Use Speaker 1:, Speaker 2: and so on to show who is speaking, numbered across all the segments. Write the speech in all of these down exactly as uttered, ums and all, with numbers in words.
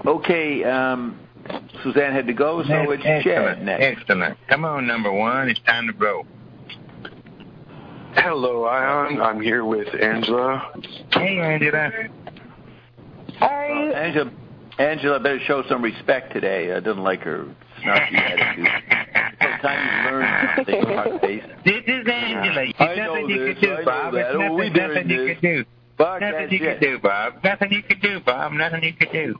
Speaker 1: Okay, um, Suzanne had to go, so
Speaker 2: That's
Speaker 1: it's
Speaker 2: excellent,
Speaker 1: Chad next.
Speaker 2: Excellent. Come on, number one. It's time to go.
Speaker 3: Hello, Ion. I'm here with Angela.
Speaker 2: Hey, Angela.
Speaker 4: Are you?
Speaker 1: Well, Angela, Angela better show some respect today. I didn't like her snarky attitude. Sometimes you learn something on her face.
Speaker 2: This is Angela.
Speaker 1: I
Speaker 2: There's
Speaker 1: know
Speaker 2: nothing you
Speaker 1: this,
Speaker 2: can do,
Speaker 1: I know
Speaker 2: Bob.
Speaker 1: that.
Speaker 2: It's
Speaker 1: Oh,
Speaker 2: nothing,
Speaker 1: we
Speaker 2: nothing
Speaker 1: doing
Speaker 2: you
Speaker 1: this.
Speaker 2: can do.
Speaker 1: Fuck
Speaker 2: Nothing
Speaker 1: that
Speaker 2: you
Speaker 1: shit.
Speaker 2: can do, Bob. Nothing you can do, Bob. Nothing you can do.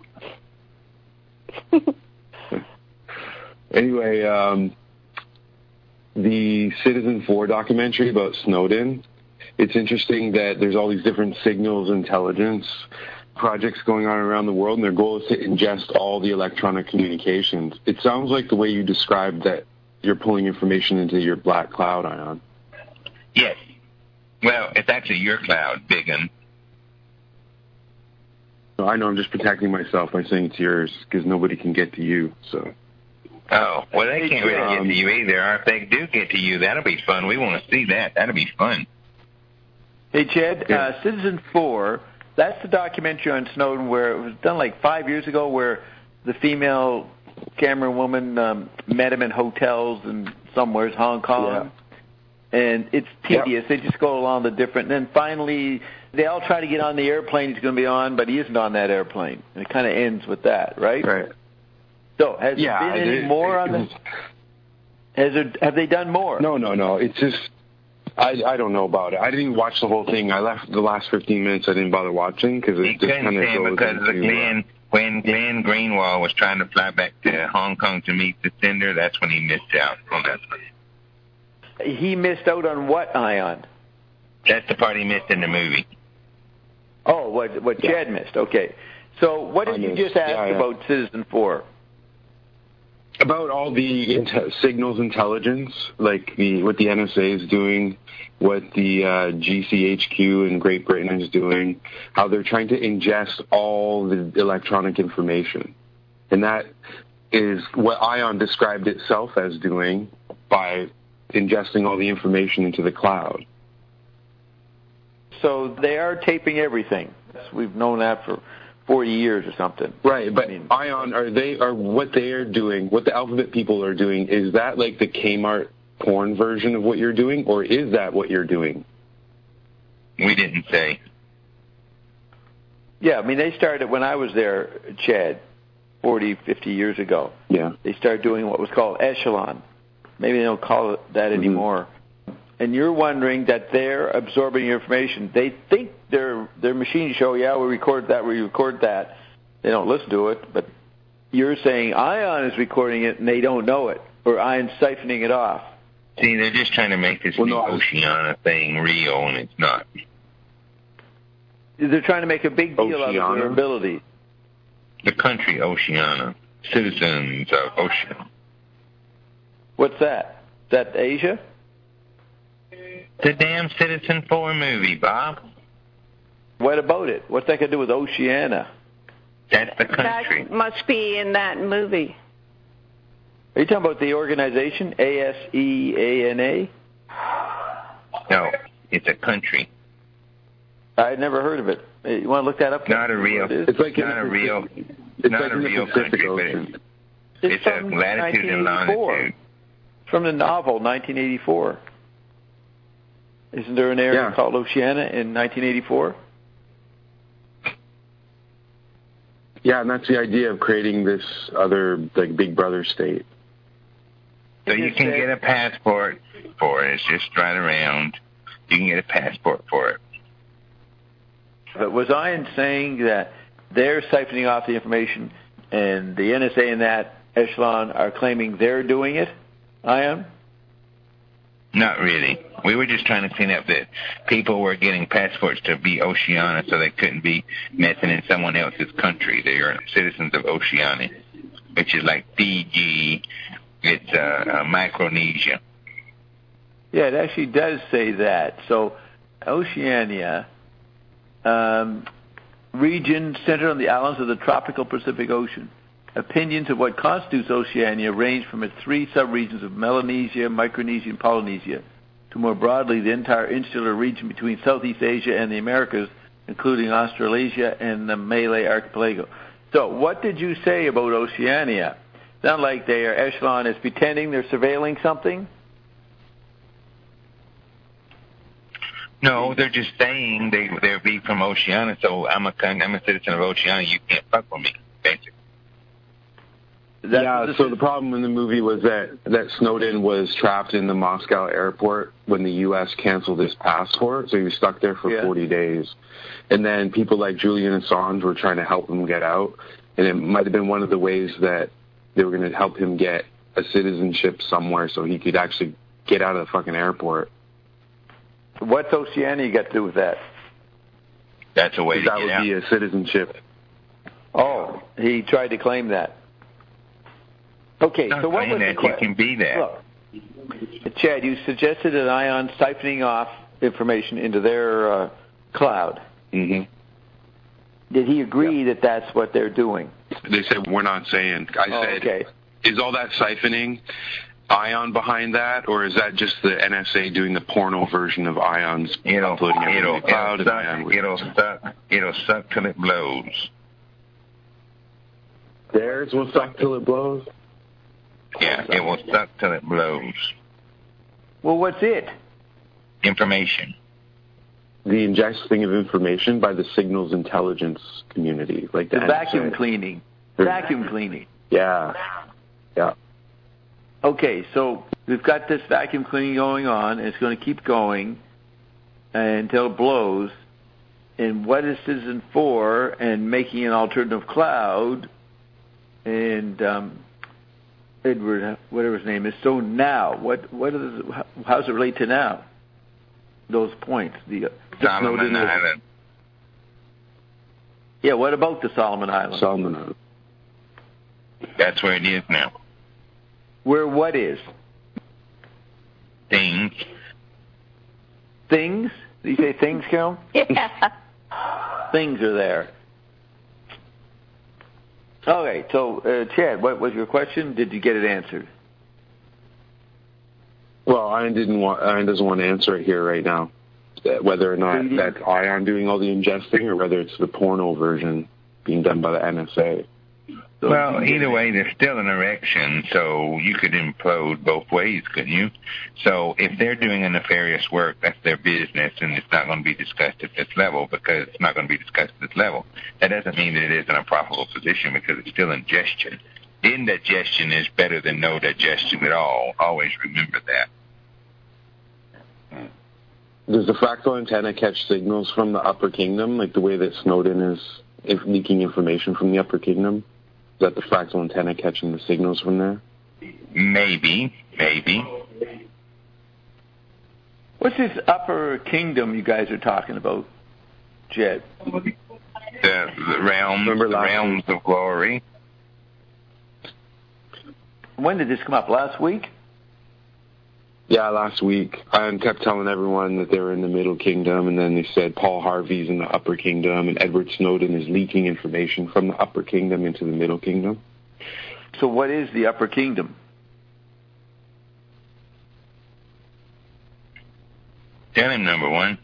Speaker 3: Anyway, um, the Citizen four documentary about Snowden, it's interesting that there's all these different signals intelligence projects going on around the world, and their goal is to ingest all the electronic communications. It sounds like the way you described that you're pulling information into your black cloud, Ion.
Speaker 2: Yes. Well, it's actually your cloud, Biggin.
Speaker 3: So I know I'm just protecting myself by saying it's yours because nobody can get to you. So.
Speaker 2: Oh, well, they can't really
Speaker 3: um,
Speaker 2: get to you either. Or if they do get to you, that'll be fun. We want to see that. That'll be fun.
Speaker 1: Hey, Chad,
Speaker 3: Yeah.
Speaker 1: uh, Citizen four, that's the documentary on Snowden where it was done like five years ago where the female camera woman um, met him in hotels and somewhere, Hong Kong. Yeah. And it's tedious. Yep. They just go along the different. And then finally, they all try to get on the airplane he's going to be on, but he isn't on that airplane. And it kind of ends with that, right?
Speaker 3: Right.
Speaker 1: So has
Speaker 3: yeah,
Speaker 1: there been any
Speaker 3: it,
Speaker 1: more
Speaker 3: it,
Speaker 1: on this? Has there, have they done more?
Speaker 3: No, no, no. It's just, I I don't know about it. I didn't watch the whole thing. I left the last fifteen minutes. I didn't bother watching because it
Speaker 2: he
Speaker 3: just kind of goes
Speaker 2: because
Speaker 3: into,
Speaker 2: Glenn, uh, when Glenn Greenwald was trying to fly back to Hong Kong to meet the sender, that's when he missed out on that.
Speaker 1: He missed out on what, Ion?
Speaker 2: That's the part he missed in the movie.
Speaker 1: Oh, what what
Speaker 3: yeah.
Speaker 1: Chad missed. Okay. So what did
Speaker 3: I
Speaker 1: you
Speaker 3: missed.
Speaker 1: just ask
Speaker 3: yeah, yeah.
Speaker 1: about Citizen four?
Speaker 3: About all the inte- signals intelligence, like the what the N S A is doing, what the uh, G C H Q in Great Britain is doing, how they're trying to ingest all the electronic information. And that is what ION described itself as doing by ingesting all the information into the cloud.
Speaker 1: So they are taping everything. We've known that for forty years or something.
Speaker 3: Right, but
Speaker 1: I mean,
Speaker 3: ION, are they are what they are doing, what the Alphabet people are doing, is that like the Kmart porn version of what you're doing, or is that what you're doing?
Speaker 2: We didn't say.
Speaker 1: Yeah, I mean, they started when I was there, Chad, forty, fifty years ago.
Speaker 3: Yeah.
Speaker 1: They started doing what was called Echelon. Maybe they don't call it that
Speaker 3: mm-hmm.
Speaker 1: anymore. And you're wondering that they're absorbing your information. They think their their machines show, yeah, we record that, we record that. They don't listen to it, but you're saying ION is recording it and they don't know it, or ION's siphoning it off.
Speaker 2: See, they're just trying to make this
Speaker 3: well,
Speaker 2: new
Speaker 3: no,
Speaker 2: Oceana thing real, and it's not.
Speaker 1: They're trying to make a big deal
Speaker 3: Oceana?
Speaker 1: out of their ability.
Speaker 2: The country Oceana, citizens of Oceana.
Speaker 1: What's that? Is that Asia?
Speaker 2: The damn Citizen four movie, Bob.
Speaker 1: What about it? What's that got to do with Oceana?
Speaker 2: That's the country.
Speaker 4: That must be in that movie.
Speaker 1: Are you talking about the organization, A S E A N A?
Speaker 2: No, it's a country.
Speaker 1: I'd never heard of it. You want to look that up?
Speaker 2: Not a real.
Speaker 1: It
Speaker 3: It's like
Speaker 2: not a real.
Speaker 3: It's
Speaker 2: not
Speaker 3: like
Speaker 2: a
Speaker 3: in the
Speaker 2: real
Speaker 3: Pacific
Speaker 2: country,
Speaker 3: Ocean.
Speaker 2: but
Speaker 1: it's
Speaker 2: it's, it's
Speaker 1: from
Speaker 2: a latitude and
Speaker 1: nineteen eighty-four.
Speaker 2: longitude.
Speaker 1: From the novel nineteen eighty-four. Isn't there an area
Speaker 3: Yeah.
Speaker 1: called Oceana in nineteen eighty-four?
Speaker 3: Yeah, and that's the idea of creating this other like Big Brother state.
Speaker 2: So you can get a passport for it. It's just right around. You can get a passport for it.
Speaker 1: But was Ian saying that they're siphoning off the information and the N S A and that echelon are claiming they're doing it, Ian?
Speaker 2: Not really. We were just trying to clean up that people were getting passports to be Oceania so they couldn't be messing in someone else's country. They are citizens of Oceania, which is like Fiji. It's uh, uh, Micronesia.
Speaker 1: Yeah, it actually does say that. So Oceania, um, region centered on the islands of the tropical Pacific Ocean. Opinions of what constitutes Oceania range from its three subregions of Melanesia, Micronesia, and Polynesia, to more broadly the entire insular region between Southeast Asia and the Americas, including Australasia and the Malay Archipelago. So what did you say about Oceania? Sound like their echelon is pretending they're surveilling something?
Speaker 2: No, they're just saying they they're be from Oceania, so I'm a I'm a citizen of Oceania. You can't fuck with me, basically.
Speaker 3: That's yeah, so the problem in the movie was that, that Snowden was trapped in the Moscow airport when the U S canceled his passport, so he was stuck there for yeah. forty days. And then people like Julian Assange were trying to help him get out, and it might have been one of the ways that they were going to help him get a citizenship somewhere so he could actually get out of the fucking airport.
Speaker 1: What's Oceania got to do with that?
Speaker 2: That's a way to
Speaker 3: that
Speaker 2: get
Speaker 3: would
Speaker 2: out.
Speaker 3: be a citizenship.
Speaker 1: Oh, he tried to claim that. Okay,
Speaker 2: Not
Speaker 1: so what was
Speaker 2: that
Speaker 1: the
Speaker 2: question? You can be that.
Speaker 1: Look, Chad, you suggested an ion siphoning off information into their uh, cloud.
Speaker 3: Mm-hmm.
Speaker 1: Did he agree
Speaker 3: yep.
Speaker 1: that that's what they're doing?
Speaker 3: They said, we're not saying. I
Speaker 1: oh,
Speaker 3: said,
Speaker 1: okay.
Speaker 3: Is all that siphoning ion behind that, or is that just the N S A doing the porno version of ions,
Speaker 2: it'll,
Speaker 3: uploading it
Speaker 2: it'll,
Speaker 3: in the cloud?
Speaker 2: It'll,
Speaker 3: and
Speaker 2: suck, it'll, suck, it'll suck till it blows.
Speaker 3: Theirs will suck till it blows?
Speaker 2: Yeah, it will suck till it blows.
Speaker 1: Well, what's it?
Speaker 2: Information.
Speaker 3: The ingesting of information by the signals intelligence community, like the,
Speaker 1: the
Speaker 3: N S A.
Speaker 1: Vacuum cleaning. Vacuum cleaning.
Speaker 3: Yeah. Yeah.
Speaker 1: Okay, so we've got this vacuum cleaning going on, and it's going to keep going until it blows. And what is Citizen for? And making an alternative cloud. And um, Edward, whatever his name is. So now, what? What is? How does it relate to now? Those points. The
Speaker 2: Solomon Island.
Speaker 1: Yeah. What about the Solomon Islands?
Speaker 3: Solomon Island.
Speaker 2: That's where it is now.
Speaker 1: Where what is?
Speaker 2: Things.
Speaker 1: Things? Did you say things, Carol?
Speaker 4: Yeah.
Speaker 1: Things are there. Okay, so, uh, Chad, what was your question? Did you get it answered?
Speaker 3: Well, Ian didn't want. Ian doesn't want to answer it here right now. Whether or not so that's Ion doing all the ingesting, or whether it's the porno version being done by the N S A.
Speaker 2: So well, either way, there's still an erection, so you could implode both ways, couldn't you? So if they're doing a nefarious work, that's their business, and it's not going to be discussed at this level because it's not going to be discussed at this level. That doesn't mean that it isn't a profitable position because it's still ingestion. Indigestion is better than no digestion at all. Always remember that.
Speaker 3: Does the fractal antenna catch signals from the Upper Kingdom, like the way that Snowden is leaking information from the Upper Kingdom? Is that the fractal antenna catching the signals from there?
Speaker 2: Maybe, maybe.
Speaker 1: What's this Upper Kingdom you guys are talking about, Jed?
Speaker 2: The, the realms, the realms of glory.
Speaker 1: When did this come up? Last week?
Speaker 3: Yeah, last week. I kept telling everyone that they were in the Middle Kingdom, and then they said Paul Harvey's in the Upper Kingdom, and Edward Snowden is leaking information from the Upper Kingdom into the Middle Kingdom.
Speaker 1: So what is the Upper Kingdom?
Speaker 2: Tell him, number one.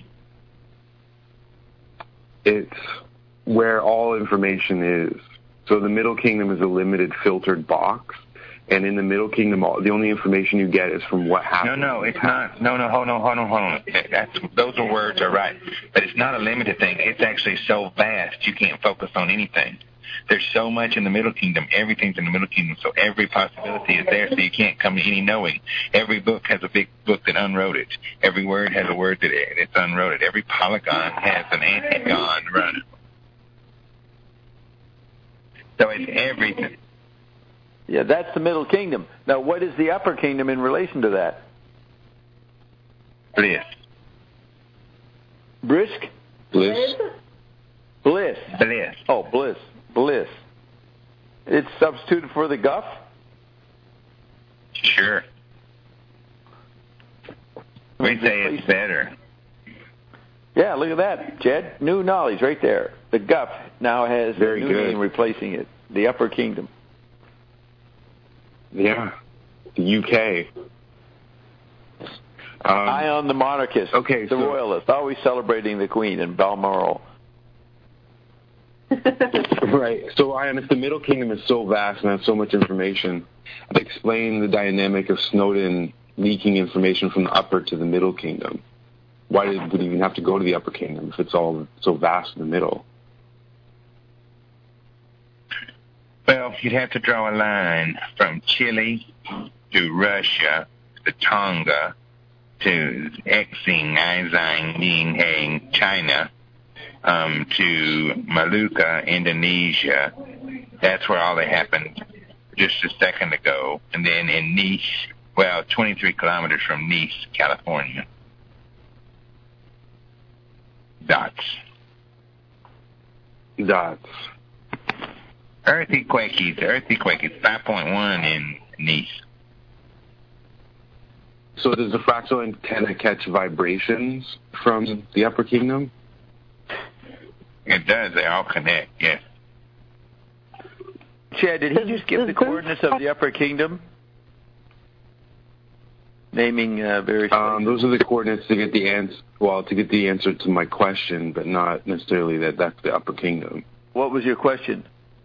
Speaker 3: It's where all information is. So the Middle Kingdom is a limited filtered box. And in the Middle Kingdom, the only information you get is from what happened.
Speaker 2: No, no, it's not. No, no, hold on, hold on, hold on. That's, those are words are right. But it's not a limited thing. It's actually so vast you can't focus on anything. There's so much in the Middle Kingdom. Everything's in the Middle Kingdom, so every possibility is there, so you can't come to any knowing. Every book has a big book that unwrote it. Every word has a word that it's unwrote it. Every polygon has an antigon running. So it's everything.
Speaker 1: Yeah, that's the Middle Kingdom. Now, what is the Upper Kingdom in relation to that?
Speaker 2: Bliss.
Speaker 1: Brisk?
Speaker 3: Bliss.
Speaker 1: Bliss.
Speaker 2: Bliss.
Speaker 1: Oh, bliss. Bliss. It's substituted for the guff?
Speaker 2: Sure. We say it's better.
Speaker 1: Yeah, look at that, Jed. New knowledge right there. The guff now has
Speaker 3: Very
Speaker 1: a new
Speaker 3: good.
Speaker 1: name replacing it. The Upper Kingdom.
Speaker 3: Yeah, the U K. Um,
Speaker 1: Ion the monarchist,
Speaker 3: okay,
Speaker 1: the
Speaker 3: so,
Speaker 1: royalist, always celebrating the Queen in Balmoral.
Speaker 3: Right. So, Ian, if the Middle Kingdom is so vast and has so much information, explain the dynamic of Snowden leaking information from the Upper to the Middle Kingdom. Why did, would he even have to go to the Upper Kingdom if it's all so vast in the middle?
Speaker 2: Well, you'd have to draw a line from Chile to Russia to Tonga to Exing, Izang, Ninhang, China, um, to Maluka, Indonesia. That's where all that happened just a second ago. And then in Nice, well, twenty-three kilometers from Nice, California. Dots.
Speaker 3: Dots.
Speaker 2: Earthquake, earthquake is five point one in Nice.
Speaker 3: So does the fractal antenna catch vibrations from the Upper Kingdom?
Speaker 2: It does. They all connect, yes.
Speaker 1: Chad, did he just give the coordinates of the Upper Kingdom? Naming uh, various
Speaker 3: um, those are the coordinates to get the answer. Well, to get the answer to my question, but not necessarily that that's the Upper Kingdom.
Speaker 1: What was your question?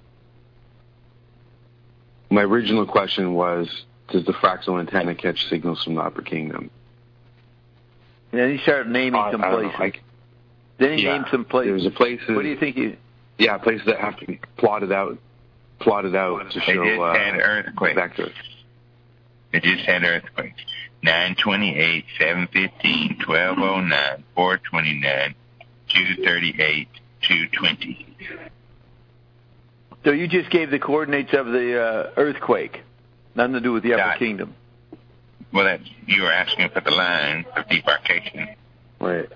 Speaker 3: My original question was, does the fractal antenna catch signals from the Upper Kingdom?
Speaker 1: And then he started naming
Speaker 3: uh,
Speaker 1: some
Speaker 3: I
Speaker 1: places.
Speaker 3: Know, I,
Speaker 1: then he
Speaker 3: yeah,
Speaker 1: named some places.
Speaker 3: There's a places.
Speaker 1: What do you think he...
Speaker 3: Yeah, places that have to be plotted out, plotted out to
Speaker 2: they
Speaker 3: show...
Speaker 2: They just
Speaker 3: uh,
Speaker 2: had earthquakes.
Speaker 3: Vector.
Speaker 2: They just had earthquakes. nine twenty-eight, seven fifteen, twelve oh nine, four twenty-nine, two thirty-eight, two twenty.
Speaker 1: So you just gave the coordinates of the uh, earthquake. Nothing to do with the Upper
Speaker 2: Dot.
Speaker 1: Kingdom.
Speaker 2: Well, that's, you were asking for the line of demarcation.
Speaker 3: Right.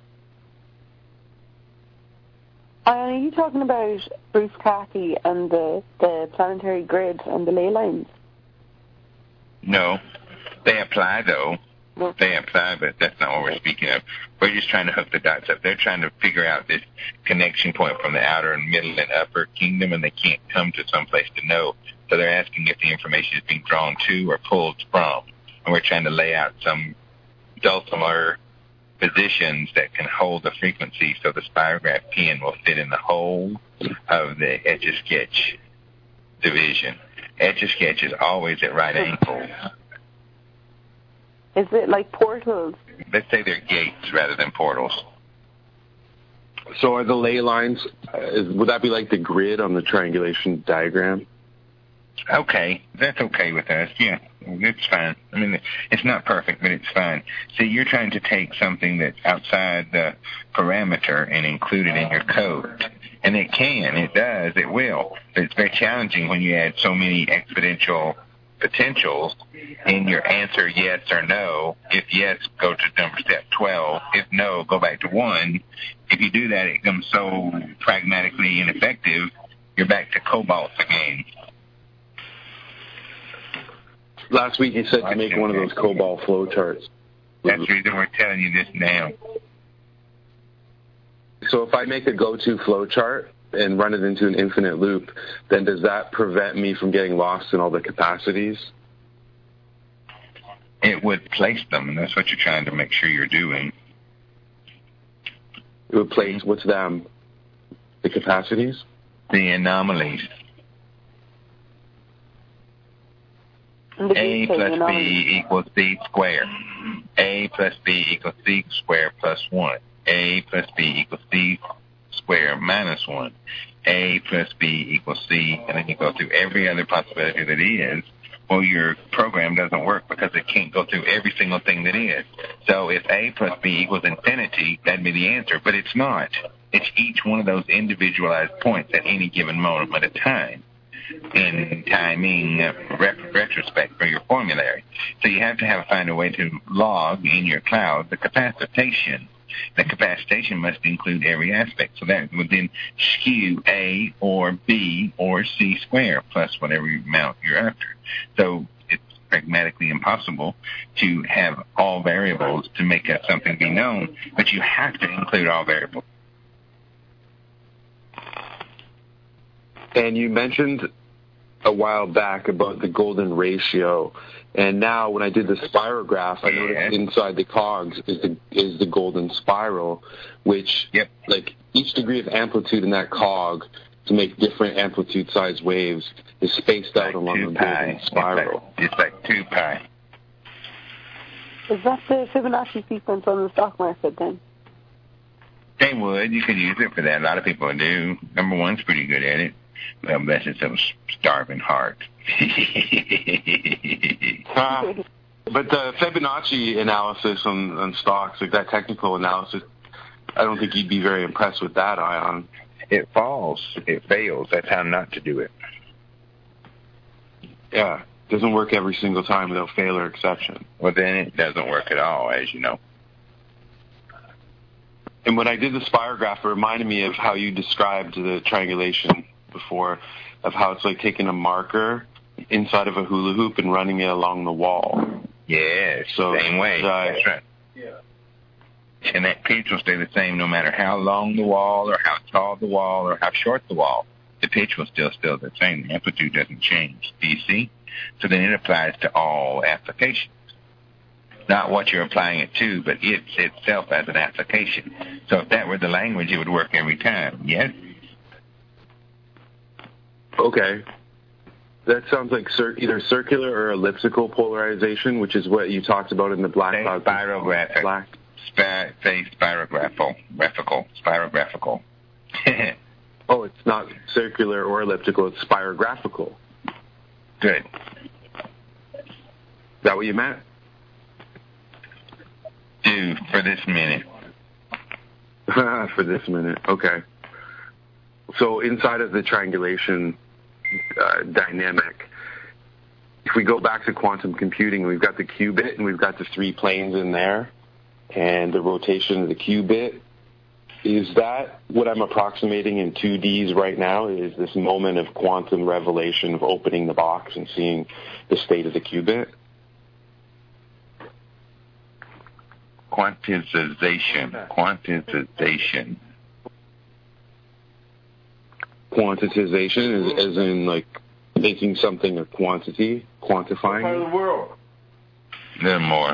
Speaker 4: Uh, are you talking about Bruce Cathy and the, the planetary grid and the ley lines?
Speaker 2: No. They apply, though.
Speaker 4: No.
Speaker 2: They apply, but that's not what we're speaking of. We're just trying to hook the dots up. They're trying to figure out this connection point from the outer and middle and upper kingdom, and they can't come to some place to know. So they're asking if the information is being drawn to or pulled from. And we're trying to lay out some dulcimer positions that can hold the frequency so the spirograph pin will fit in the hole of the Etch-a-Sketch division. Etch-a-Sketch is always at right angles.
Speaker 4: Is it like portals?
Speaker 2: Let's say they're gates rather than portals.
Speaker 3: So are the ley lines, uh, is, would that be like the grid on the triangulation diagram?
Speaker 2: Okay, that's okay with us, yeah. It's fine. I mean, it's not perfect, but it's fine. See, you're trying to take something that's outside the parameter and include it in your code. And it can, it does, it will. But it's very challenging when you add so many exponential potentials in your answer yes or no. If yes, go to number step twelve. If no, go back to one. If you do that, it becomes so pragmatically ineffective, you're back to cobalt again.
Speaker 3: Last week you said to make one of those cobalt flow charts.
Speaker 2: That's the reason we're telling you this now.
Speaker 3: So if I make a go-to flow chart and run it into an infinite loop, then does that prevent me from getting lost in all the capacities?
Speaker 2: It would place them, and that's what you're trying to make sure you're doing.
Speaker 3: It would place, what's them? The capacities?
Speaker 2: The anomalies. A plus B equals C squared. A plus B equals C squared plus one. A plus B equals C squared minus one. A plus B equals C, and then you go through every other possibility that is. Well, your program doesn't work because it can't go through every single thing that is. So if A plus B equals infinity, that'd be the answer, but it's not. It's each one of those individualized points at any given moment of time in timing uh, re- retrospect for your formulary. So you have to have find a way to log in your cloud the capacitation. The capacitation must include every aspect. So that would then skew A or B or C squared plus whatever amount you're after. So it's pragmatically impossible to have all variables to make up something be known, but you have to include all variables.
Speaker 3: And you mentioned a while back about the golden ratio, and now when I did the spirograph, I noticed inside the cogs is the is the golden spiral, which
Speaker 2: yep.
Speaker 3: like each degree of amplitude in that cog to make different amplitude-sized waves is spaced out
Speaker 2: like
Speaker 3: along
Speaker 2: two
Speaker 3: the
Speaker 2: pi.
Speaker 3: golden spiral.
Speaker 2: It's like, it's like two pi.
Speaker 4: Is that the Fibonacci sequence on the stock market then?
Speaker 2: They would. You could use it for that. A lot of people do. Number one's pretty good at it. Well, bless its own starving heart.
Speaker 3: uh, but the Fibonacci analysis on, on stocks, like that technical analysis, I don't think you'd be very impressed with that, Ion.
Speaker 2: It falls. It fails. That's how not to do it.
Speaker 3: Yeah. It doesn't work every single time without fail or exception.
Speaker 2: Well, then it doesn't work at all, as you know.
Speaker 3: And when I did the spirograph, it reminded me of how you described the triangulation before, of how it's like taking a marker inside of a hula hoop and running it along the wall.
Speaker 2: Yeah,
Speaker 3: so,
Speaker 2: same way.
Speaker 3: Uh,
Speaker 2: That's right. Yeah. And that pitch will stay the same no matter how long the wall or how tall the wall or how short the wall. The pitch will still still the same. The amplitude doesn't change. Do you see? So then it applies to all applications. Not what you're applying it to, but it itself as an application. So if that were the language, it would work every time. Yes?
Speaker 3: Okay. That sounds like cir- either circular or elliptical polarization, which is what you talked about in the black
Speaker 2: say
Speaker 3: cloud.
Speaker 2: Spirographic.
Speaker 3: Black.
Speaker 2: Spir- say spirographical. Graphical. Spirographical.
Speaker 3: Oh, it's not circular or elliptical. It's spirographical.
Speaker 2: Good.
Speaker 3: Is that what you meant?
Speaker 2: Do for this minute.
Speaker 3: For this minute. Okay. So inside of the triangulation uh, dynamic, if we go back to quantum computing, we've got the qubit and we've got the three planes in there and the rotation of the qubit. Is that what I'm approximating in two Ds right now? Is this moment of quantum revelation of opening the box and seeing the state of the qubit?
Speaker 2: Quantization. Quantization.
Speaker 3: Quantization is as in like making something a quantity, quantifying.
Speaker 1: What part of the world?
Speaker 2: A little more.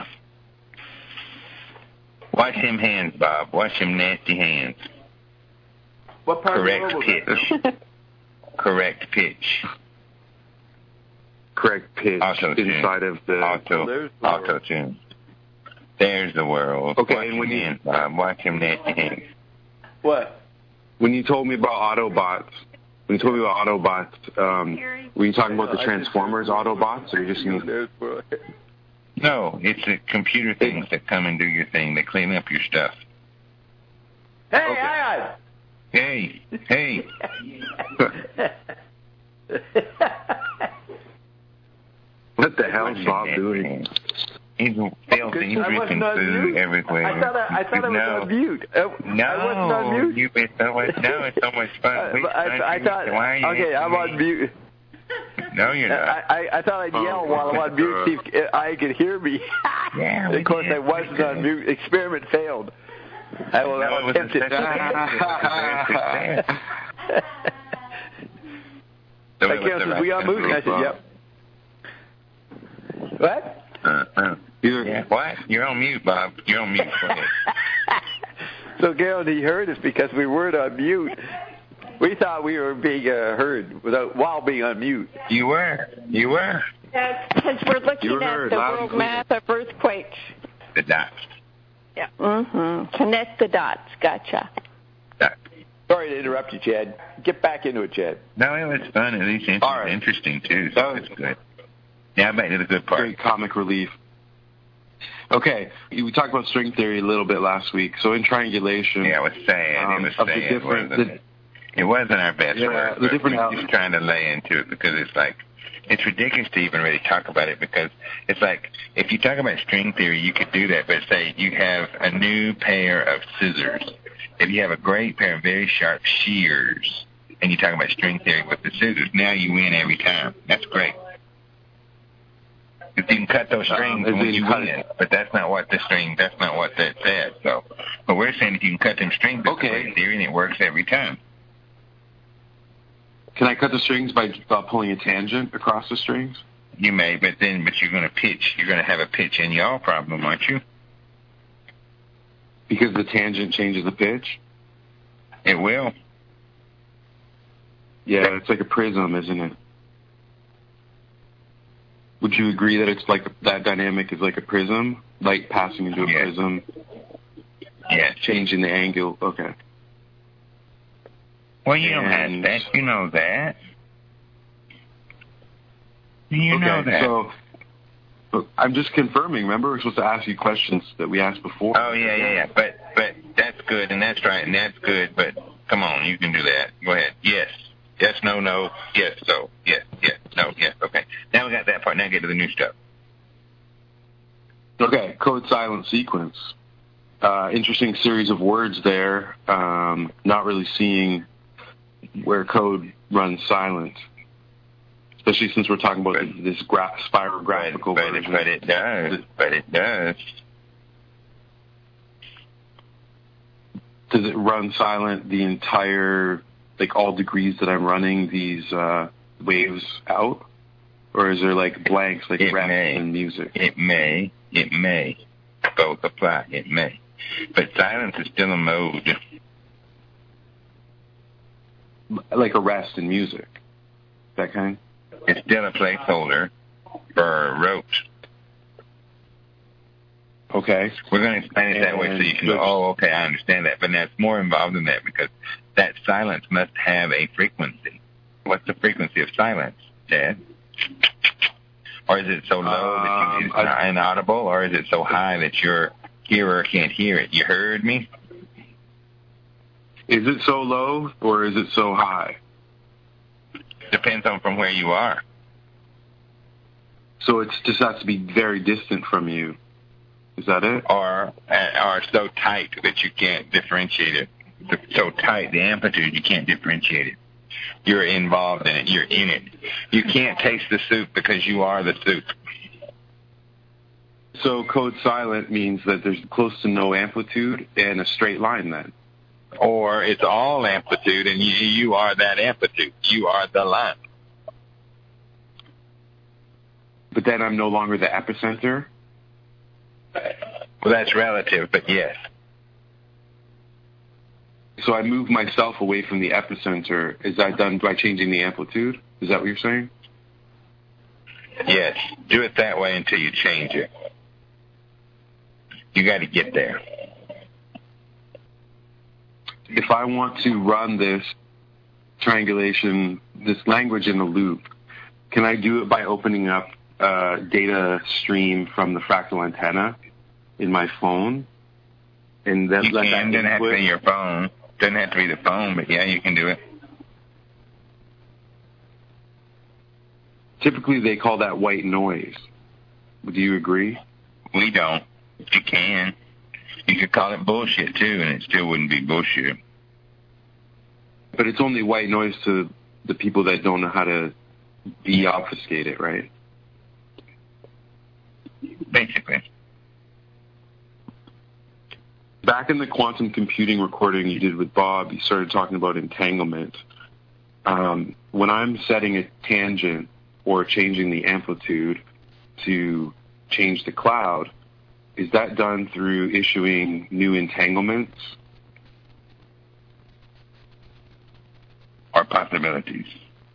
Speaker 2: Watch him hands, Bob. Watch him nasty hands.
Speaker 1: What part
Speaker 2: Correct
Speaker 1: of the world?
Speaker 2: pitch. Correct pitch.
Speaker 3: Correct pitch
Speaker 2: Auto-tune.
Speaker 3: inside of the
Speaker 2: Auto, auto tune. There's the world.
Speaker 3: Okay,
Speaker 2: Watch
Speaker 3: and when
Speaker 2: him
Speaker 3: you
Speaker 2: hands, Bob. Watch him nasty hands.
Speaker 1: What?
Speaker 3: When you told me about Autobots, when you told me about Autobots, um, were you talking about the Transformers Autobots, or you just mean?
Speaker 2: No, it's the computer things that come and do your thing. They clean up your stuff.
Speaker 1: Hey,
Speaker 3: Okay.
Speaker 1: Ion!
Speaker 2: Hey, hey.
Speaker 3: What the hell is
Speaker 2: Watch
Speaker 3: Bob
Speaker 2: him
Speaker 3: doing?
Speaker 2: nasty hands. He's filthy. He's
Speaker 1: I
Speaker 2: drinking
Speaker 1: wasn't on
Speaker 2: food
Speaker 1: mute.
Speaker 2: everywhere.
Speaker 1: I thought I, I, thought I was
Speaker 2: no.
Speaker 1: on mute. Uh,
Speaker 2: No,
Speaker 1: I wasn't on mute.
Speaker 2: You've been so much. No, it's so much fun.
Speaker 1: Uh,
Speaker 2: Wait,
Speaker 1: I, I, I thought.
Speaker 2: why are you
Speaker 1: Okay, I'm on
Speaker 2: me?
Speaker 1: mute.
Speaker 2: No, you're not.
Speaker 1: I, I, I thought I'd yell
Speaker 3: Oh,
Speaker 1: while I'm on mute, see if I could hear me.
Speaker 2: Yeah,
Speaker 1: And of course,
Speaker 2: we
Speaker 1: I
Speaker 2: did.
Speaker 1: wasn't on mute. Experiment failed. I will
Speaker 2: No, it
Speaker 1: now
Speaker 2: was
Speaker 1: attempt
Speaker 2: a
Speaker 1: it.
Speaker 2: So
Speaker 1: Like,
Speaker 2: it was
Speaker 1: Gail
Speaker 2: the
Speaker 1: says,
Speaker 2: right
Speaker 1: we on
Speaker 2: kind of
Speaker 1: mute? And I
Speaker 2: group,
Speaker 1: said, yep. What?
Speaker 2: uh, uh. Yeah. What? You're on mute, Bob. You're on mute. Go ahead.
Speaker 1: So, Gail, he heard us because we weren't on mute. We thought we were being uh, heard without while being on mute.
Speaker 2: You were. You were.
Speaker 5: Because we're looking
Speaker 3: You
Speaker 5: at
Speaker 3: heard
Speaker 5: the
Speaker 3: loud and
Speaker 5: world
Speaker 3: clear.
Speaker 5: map of earthquakes.
Speaker 2: The dots.
Speaker 5: Yeah. Mm-hmm. Connect the dots. Gotcha.
Speaker 2: Dots.
Speaker 1: Sorry to interrupt you, Chad. Get back into it, Chad.
Speaker 2: No, it was fun. At least inter-
Speaker 3: All right.
Speaker 2: interesting, too. So it's good. Now back to the good part.
Speaker 3: Great comic relief. Okay, we talked about string theory a little bit last week. So in triangulation,
Speaker 2: Yeah, it was sad.
Speaker 3: Um,
Speaker 2: it was
Speaker 3: of the
Speaker 2: sad,
Speaker 3: different-
Speaker 2: wasn't
Speaker 3: the-
Speaker 2: it? It wasn't our best
Speaker 3: Yeah,
Speaker 2: work.
Speaker 3: the
Speaker 2: but
Speaker 3: different
Speaker 2: we're just trying to lay into it because it's like, it's ridiculous to even really talk about it because it's like, if you talk about string theory, you could do that, but say you have a new pair of scissors. If you have a great pair of very sharp shears, and you talk about string theory with the scissors, now you win every time. That's great. If you can cut those strings,
Speaker 3: Um,
Speaker 2: when you
Speaker 3: cut
Speaker 2: win.
Speaker 3: it.
Speaker 2: But that's not what the string, that's not what that says. So, but we're saying if you can cut them strings, that's
Speaker 3: Okay.
Speaker 2: great theory, and it works every time.
Speaker 3: Can I cut the strings by uh, pulling a tangent across the strings?
Speaker 2: You may, but then, but you're going to pitch. You're going to have a pitch in yaw problem, aren't you?
Speaker 3: Because the tangent changes the pitch?
Speaker 2: It will.
Speaker 3: Yeah, it's like a prism, isn't it? Would you agree that it's like that dynamic is like a prism, light passing into a
Speaker 2: yes.
Speaker 3: prism?
Speaker 2: Yes.
Speaker 3: Changing the angle. Okay.
Speaker 2: Well, you don't
Speaker 3: And-
Speaker 2: have that. You know that. You
Speaker 3: okay,
Speaker 2: know that.
Speaker 3: So but I'm just confirming. Remember, we're supposed to ask you questions that we asked before.
Speaker 2: Oh yeah, yeah, yeah. But but that's good and that's right and that's good. But come on, you can do that. Go ahead. Yes. Yes. No. No. Yes. So. Yes. Yes. No. Yes. Okay. Now we got that part. Now get to the new stuff.
Speaker 3: Okay. Code silent sequence. Uh, interesting series of words there. Um, not really seeing where code runs silent, especially since we're talking about but, this gra- spirographical
Speaker 2: but,
Speaker 3: version.
Speaker 2: But it does. But it does.
Speaker 3: Does it run silent the entire, like all degrees that I'm running these uh, waves out? Or is there like blanks, like rest in music?
Speaker 2: It may. It may. Both apply. It may. But silence is still a mode.
Speaker 3: Like a rest in music. That kind?
Speaker 2: It's still a placeholder for rote.
Speaker 3: Okay.
Speaker 2: We're going to explain it that way so you can go, oh, okay, I understand that. But now it's more involved than that because that silence must have a frequency. What's the frequency of silence, Dad? Or is it so low that you, it's not inaudible? Or is it so high that your hearer can't hear it? You heard me?
Speaker 3: Is it so low or is it so high?
Speaker 2: Depends on from where you are.
Speaker 3: So it just has to be very distant from you. Is that it?
Speaker 2: Or or so tight that you can't differentiate it. So tight, the amplitude, you can't differentiate it. You're involved in it. You're in it. You can't taste the soup because you are the soup.
Speaker 3: So code silent means that there's close to no amplitude and a straight line then.
Speaker 2: Or it's all amplitude and you, you are that amplitude. You are the line.
Speaker 3: But then I'm no longer the epicenter?
Speaker 2: Well, that's relative, but yes.
Speaker 3: So I move myself away from the epicenter. Is that done by changing the amplitude? Is that what you're saying?
Speaker 2: Yes. Do it that way until you change it. You got to get there.
Speaker 3: If I want to run this triangulation, this language in a loop, can I do it by opening up a data stream from the fractal antenna in my phone? And then
Speaker 2: you
Speaker 3: let
Speaker 2: can.
Speaker 3: that
Speaker 2: Doesn't have to be your phone. Doesn't have to be the phone, but yeah, you can do it.
Speaker 3: Typically, they call that white noise. Do you agree?
Speaker 2: We don't. You can. You could call it bullshit, too, and it still wouldn't be bullshit.
Speaker 3: But it's only white noise to the people that don't know how to de-obfuscate it, right?
Speaker 2: Basically.
Speaker 3: Back in the quantum computing recording you did with Bob, you started talking about entanglement. Um, when I'm setting a tangent or changing the amplitude to change the cloud, is that done through issuing new entanglements?
Speaker 2: Or possibilities.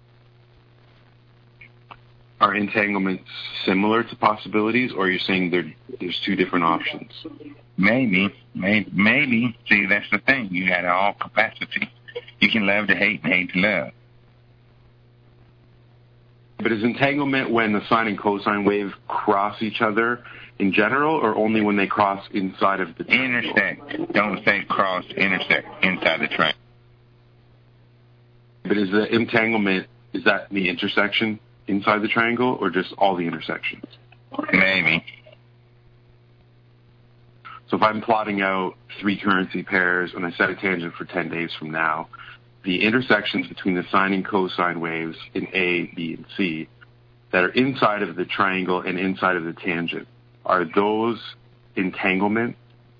Speaker 3: Are entanglements similar to possibilities, or are you saying there, there's two different options?
Speaker 2: Maybe. Maybe. Maybe. See, that's the thing. You got all capacity. You can love to hate and hate to love.
Speaker 3: But is entanglement when the sine and cosine wave cross each other in general, or only when they cross inside of the triangle?
Speaker 2: Intersect. Don't say cross, intersect inside the triangle.
Speaker 3: But is the entanglement, is that the intersection inside the triangle, or just all the intersections?
Speaker 2: Maybe.
Speaker 3: So if I'm plotting out three currency pairs and I set a tangent for ten days from now, the intersections between the sine and cosine waves in A, B, and C that are inside of the triangle and inside of the tangent, are those entanglement?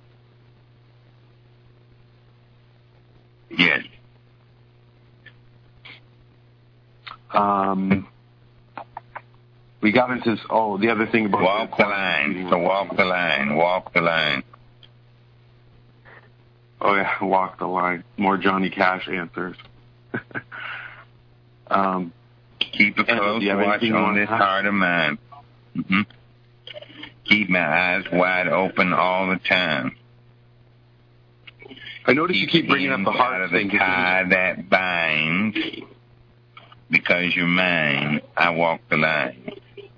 Speaker 2: Yes.
Speaker 3: Um, we got into this, oh, the other thing about...
Speaker 2: Walk the line. So walk the line. Walk the line.
Speaker 3: Oh, yeah, walk the line. More Johnny Cash answers. Um,
Speaker 2: Keep a close
Speaker 3: do you have
Speaker 2: watch
Speaker 3: anything
Speaker 2: on
Speaker 3: on
Speaker 2: this
Speaker 3: that?
Speaker 2: heart of mine. Mm-hmm. Keep my eyes wide open all the time.
Speaker 3: I notice you keep bringing up the
Speaker 2: out
Speaker 3: heart
Speaker 2: of the
Speaker 3: thing.
Speaker 2: tie that binds, because you're mine. I walk the line.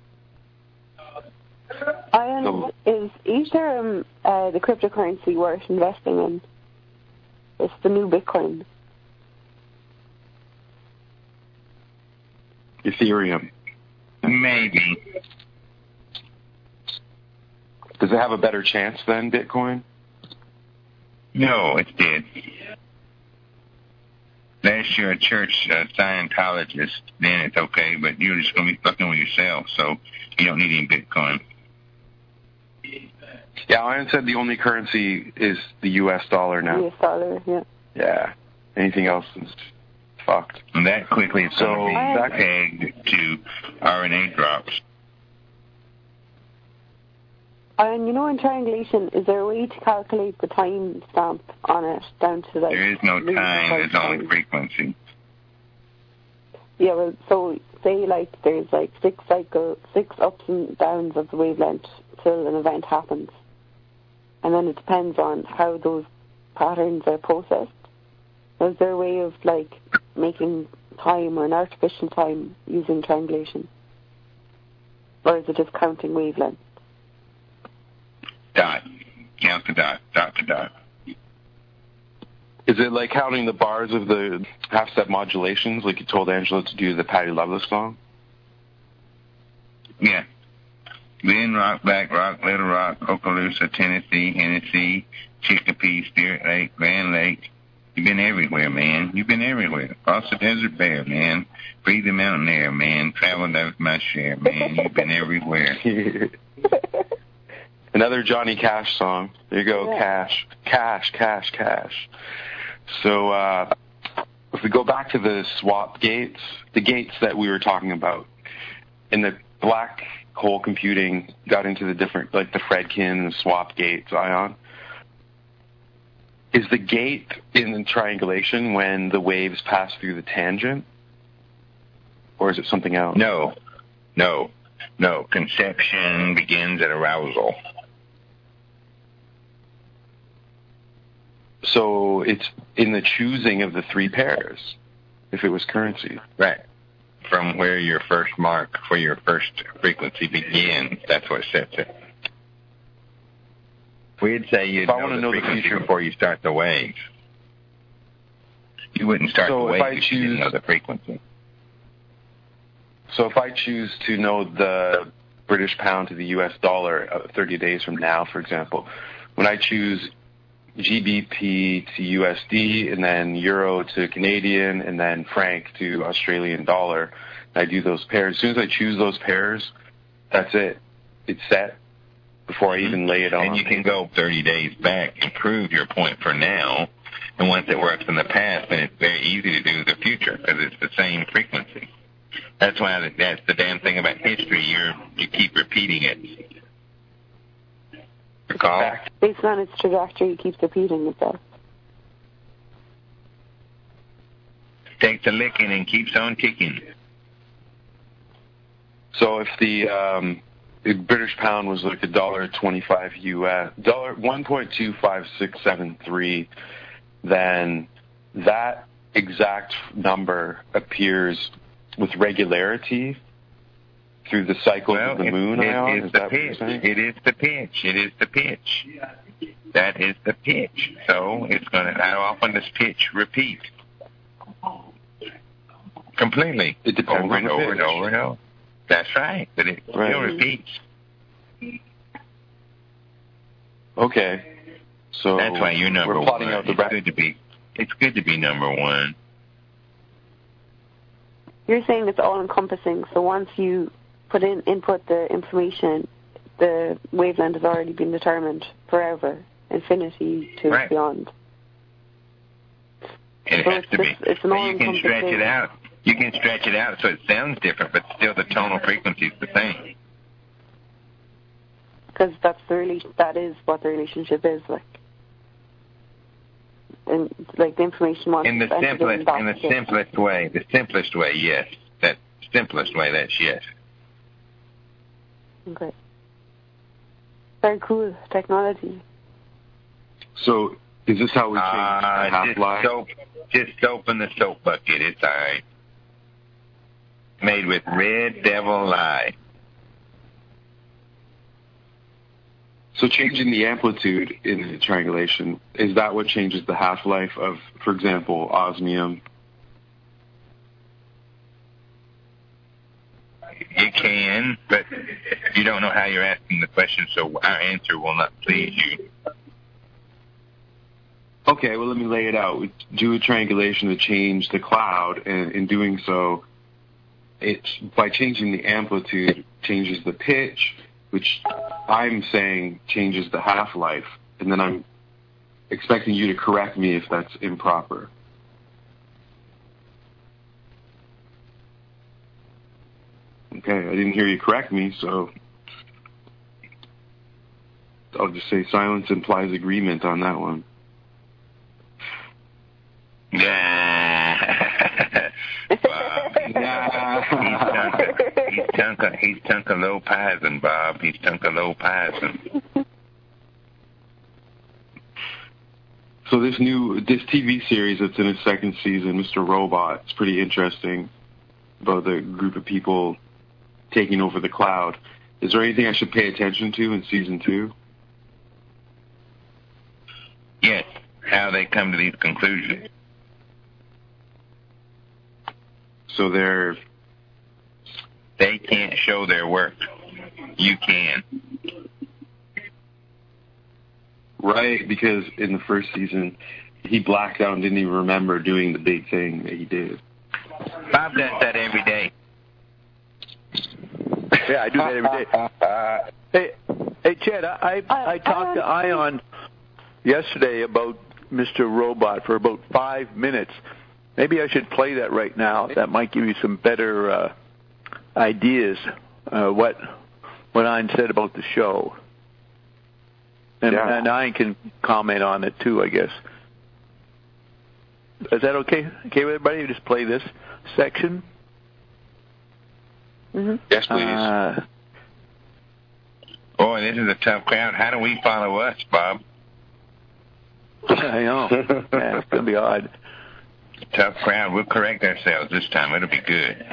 Speaker 4: Ian, so, is Ethereum uh, the cryptocurrency worth investing in? It's the new Bitcoin.
Speaker 3: Ethereum.
Speaker 2: Maybe.
Speaker 3: Does it have a better chance than Bitcoin?
Speaker 2: No, it's dead. Unless you're a church uh, Scientologist, then it's okay, but you're just going to be fucking with yourself, so you don't need any Bitcoin.
Speaker 3: Yeah, Ian said the only currency is the U S dollar now.
Speaker 4: U S dollar, yeah.
Speaker 3: Yeah. Anything else is fucked.
Speaker 2: And that quickly is
Speaker 3: so
Speaker 2: going to be pegged to R N A drops.
Speaker 4: And you know, in triangulation, is there a way to calculate the time stamp on it down to like?
Speaker 2: There is no time. There's only frequency.
Speaker 4: Yeah, well, so say like there's like six cycle, six ups and downs of the wavelength till an event happens, and then it depends on how those patterns are processed. Is there a way of like making time or an artificial time using triangulation, or is it just counting wavelengths?
Speaker 2: Dot. Count the dot. Dot to dot.
Speaker 3: Is it like counting the bars of the half-step modulations like you told Angela to do the Patti Loveless song?
Speaker 2: Yeah. Lynn Rock, Black Rock, Little Rock, Okaloosa, Tennessee, Hennessy, Chicopee, Spirit Lake, Grand Lake. You've been everywhere, man. You've been everywhere. Across the desert bear, man. Breathe the mountain air, man. Traveled out with my share, man. You've been everywhere.
Speaker 3: Another Johnny Cash song. There you go,
Speaker 4: yeah.
Speaker 3: Cash. Cash, Cash, Cash. So uh, if we go back to the swap gates, the gates that we were talking about, in the black hole computing got into the different, like the Fredkin and swap gates, Ion. Is the gate in the triangulation when the waves pass through the tangent? Or is it something else?
Speaker 2: No. No. No. Conception begins at arousal.
Speaker 3: So it's in the choosing of the three pairs, if it was currency.
Speaker 2: Right. From where your first mark for your first frequency begins, that's what sets it. We'd say you'd know the know frequency the before you start the wave. You wouldn't start
Speaker 3: so
Speaker 2: the wave
Speaker 3: if, I
Speaker 2: if
Speaker 3: choose,
Speaker 2: you didn't know the frequency.
Speaker 3: So if I choose to know the British pound to the U S dollar uh, thirty days from now, for example, when I choose G B P to U S D and then Euro to Canadian and then Franc to Australian dollar, I do those pairs. As soon as I choose those pairs, that's it. It's set before I even lay it on.
Speaker 2: And you can go thirty days back and prove your point for now. And once it works in the past, then it's very easy to do the future because it's the same frequency. That's why the, that's the damn thing about history. You're you keep repeating it. Recall?
Speaker 4: Based on its trajectory, it keeps repeating itself.
Speaker 2: Takes a licking and keeps on ticking.
Speaker 3: So if the um, the British pound was like a dollar twenty-five U S, dollar one point two five six seven three, then that exact number appears with regularity through the cycle
Speaker 2: well,
Speaker 3: of the
Speaker 2: it,
Speaker 3: moon.
Speaker 2: It,
Speaker 3: Ion?
Speaker 2: it's
Speaker 3: is
Speaker 2: the
Speaker 3: that
Speaker 2: pitch.
Speaker 3: What you're saying?
Speaker 2: It is the pitch. It is the pitch. That is the pitch. So it's going to. How often does pitch repeat? Completely.
Speaker 3: It depends
Speaker 2: over
Speaker 3: on
Speaker 2: and
Speaker 3: the
Speaker 2: over
Speaker 3: pitch.
Speaker 2: and over and over. That's right. But it
Speaker 3: Right.
Speaker 2: still repeats.
Speaker 3: Okay. So
Speaker 2: that's why you're number
Speaker 3: we're plotting
Speaker 2: one.
Speaker 3: out the
Speaker 2: it's
Speaker 3: ra-
Speaker 2: good to be. It's good to be number one.
Speaker 4: You're saying it's all encompassing. So once you put in input the information, the wavelength has already been determined forever, infinity to
Speaker 2: Right.
Speaker 4: beyond.
Speaker 2: It
Speaker 4: So
Speaker 2: has
Speaker 4: it's
Speaker 2: to be.
Speaker 4: just- it's an
Speaker 2: But you can stretch
Speaker 4: all-encompassing-
Speaker 2: it out. You can stretch it out so it sounds different, but still the tonal frequency is the same.
Speaker 4: Because that's the rela- that is what the relationship is like. in, like the information wants
Speaker 2: In the
Speaker 4: to enter
Speaker 2: simplest,
Speaker 4: in,
Speaker 2: in the simplest way, the simplest way, yes. That simplest way, that's yes.
Speaker 4: Okay. Very cool technology.
Speaker 3: So, is this how we change
Speaker 2: uh,
Speaker 3: the half-life?
Speaker 2: Just soap, just open the soap bucket. It's all right. Made with red devil lye.
Speaker 3: So changing the amplitude in the triangulation, is that what changes the half-life of, for example, osmium?
Speaker 2: You can, but you don't know how you're asking the question, so our answer will not please you.
Speaker 3: Okay, well, let me lay it out. We do a triangulation to change the cloud, and in doing so, it's by changing the amplitude, changes the pitch, which I'm saying changes the half-life, and then I'm expecting you to correct me if that's improper. Okay, I didn't hear you correct me, so I'll just say silence implies agreement on that one.
Speaker 2: Yeah. Bob.
Speaker 3: Yeah.
Speaker 2: He's tunka, he's tunka low pison, Bob. He's tunka low pison.
Speaker 3: So this new, this T V series that's in its second season, Mister Robot, it's pretty interesting about the group of people taking over the cloud. Is there anything I should pay attention to in season two?
Speaker 2: Yes, how they come to these conclusions.
Speaker 3: So they're...
Speaker 2: They can't show their work. You can.
Speaker 3: Right, because in the first season, he blacked out and didn't even remember doing the big thing that he did.
Speaker 2: Bob does that every day.
Speaker 1: Yeah, I do that every day. hey, hey, Chad, I I, I talked to Ion yesterday about Mister Robot for about five minutes. Maybe I should play that right now. That might give you some better uh, ideas. Uh, what what Ion said about the show, and
Speaker 3: yeah.
Speaker 1: and Ion can comment on it too, I guess. Is that okay? Okay with everybody? Just play this section.
Speaker 3: Mm-hmm. Yes, please.
Speaker 1: Uh,
Speaker 2: Boy, this is a tough crowd. How do we follow us, Bob?
Speaker 1: I know. Yeah, it's going to be odd.
Speaker 2: Tough crowd. We'll correct ourselves this time. It'll be good.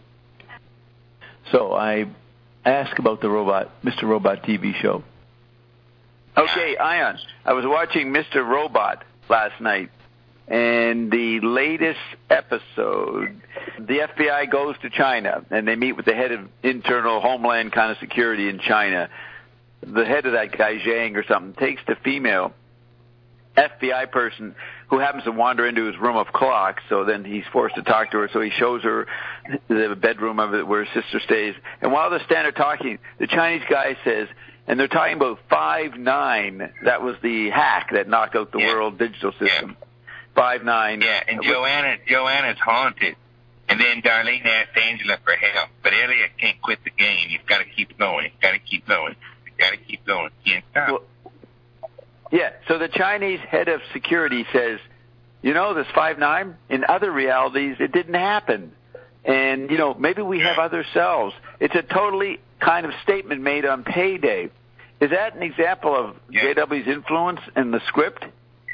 Speaker 1: So I asked about the robot, Mister Robot T V show. Okay, Ion, I was watching Mister Robot last night, and the latest episode, the F B I goes to China, and they meet with the head of internal homeland kind of security in China. The head of that guy, Zhang or something, takes the female F B I person who happens to wander into his room of clocks, so then he's forced to talk to her, so he shows her the bedroom of it where his sister stays. And while they're standing there talking, the Chinese guy says, and they're talking about five nine, that was the hack that knocked out the
Speaker 2: yeah.
Speaker 1: world digital system.
Speaker 2: Yeah.
Speaker 1: five nine.
Speaker 2: Yeah, and Joanna, Joanna's haunted. And then Darlene asked Angela for help. But Elliot can't quit the game. You've got to keep going. You've got to keep going. You've got to keep going. You can't stop.
Speaker 1: Well, yeah, so the Chinese head of security says, you know, this five nine, in other realities, it didn't happen. And, you know, maybe we have other selves. It's a totally kind of statement made on payday. Is that an example of
Speaker 2: yeah.
Speaker 1: J W's influence in the script?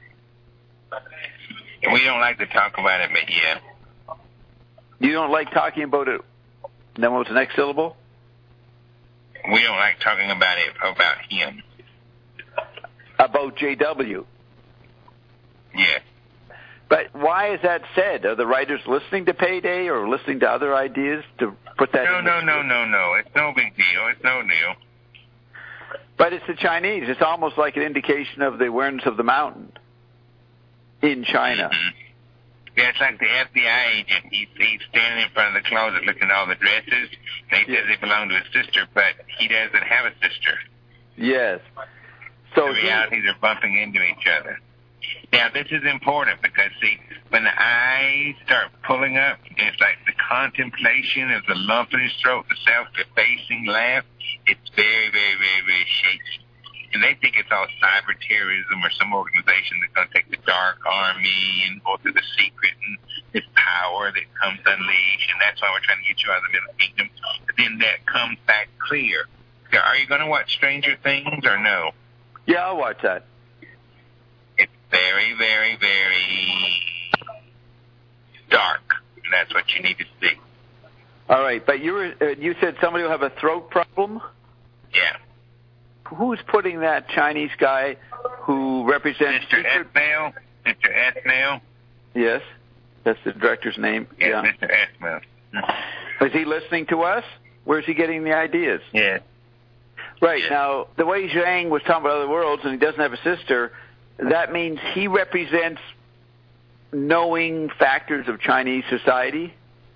Speaker 2: We don't like to talk about it, but yeah.
Speaker 1: You don't like talking about it? Then what's the next syllable?
Speaker 2: We don't like talking about it, about him.
Speaker 1: About J W?
Speaker 2: Yeah.
Speaker 1: But why is that said? Are the writers listening to Payday or listening to other ideas to put that
Speaker 2: No,
Speaker 1: in
Speaker 2: no, no, no, no. It's no big deal. It's no deal.
Speaker 1: But it's the Chinese. It's almost like an indication of the awareness of the mountain in China.
Speaker 2: Mm-hmm. Yeah, it's like the F B I agent. He's, he's standing in front of the closet looking at all the dresses. And he
Speaker 1: yes.
Speaker 2: says they belong to his sister, but he doesn't have a sister.
Speaker 1: Yes. So
Speaker 2: the realities he, are bumping into each other. Now, this is important because, see, when the eyes start pulling up, it's like the contemplation of the lump in his throat, the self-effacing laugh. It's very, very, very, very shaky. and they think it's all cyber terrorism or some organization that's going to take the dark army and go through the secret and this power that comes unleashed, and that's why we're trying to get you out of the Middle Kingdom. But then that comes back clear. Are you going to watch Stranger Things or no?
Speaker 1: Yeah, I'll watch that.
Speaker 2: It's very, very, very dark, and that's what you need to see.
Speaker 1: All right, but you were uh, you said somebody will have a throat problem?
Speaker 2: Yeah.
Speaker 1: Who's putting that Chinese guy who represents...
Speaker 2: Mister Esmail? Mister Esmail?
Speaker 1: Yes, that's the director's name.
Speaker 2: Yeah,
Speaker 1: yeah.
Speaker 2: Mister Esmail.
Speaker 1: Is he listening to us? Where's he getting the ideas?
Speaker 2: Yeah.
Speaker 1: Right,
Speaker 2: yeah.
Speaker 1: Now, the way Zhang was talking about other worlds and he doesn't have a sister, that means he represents knowing factors of Chinese society?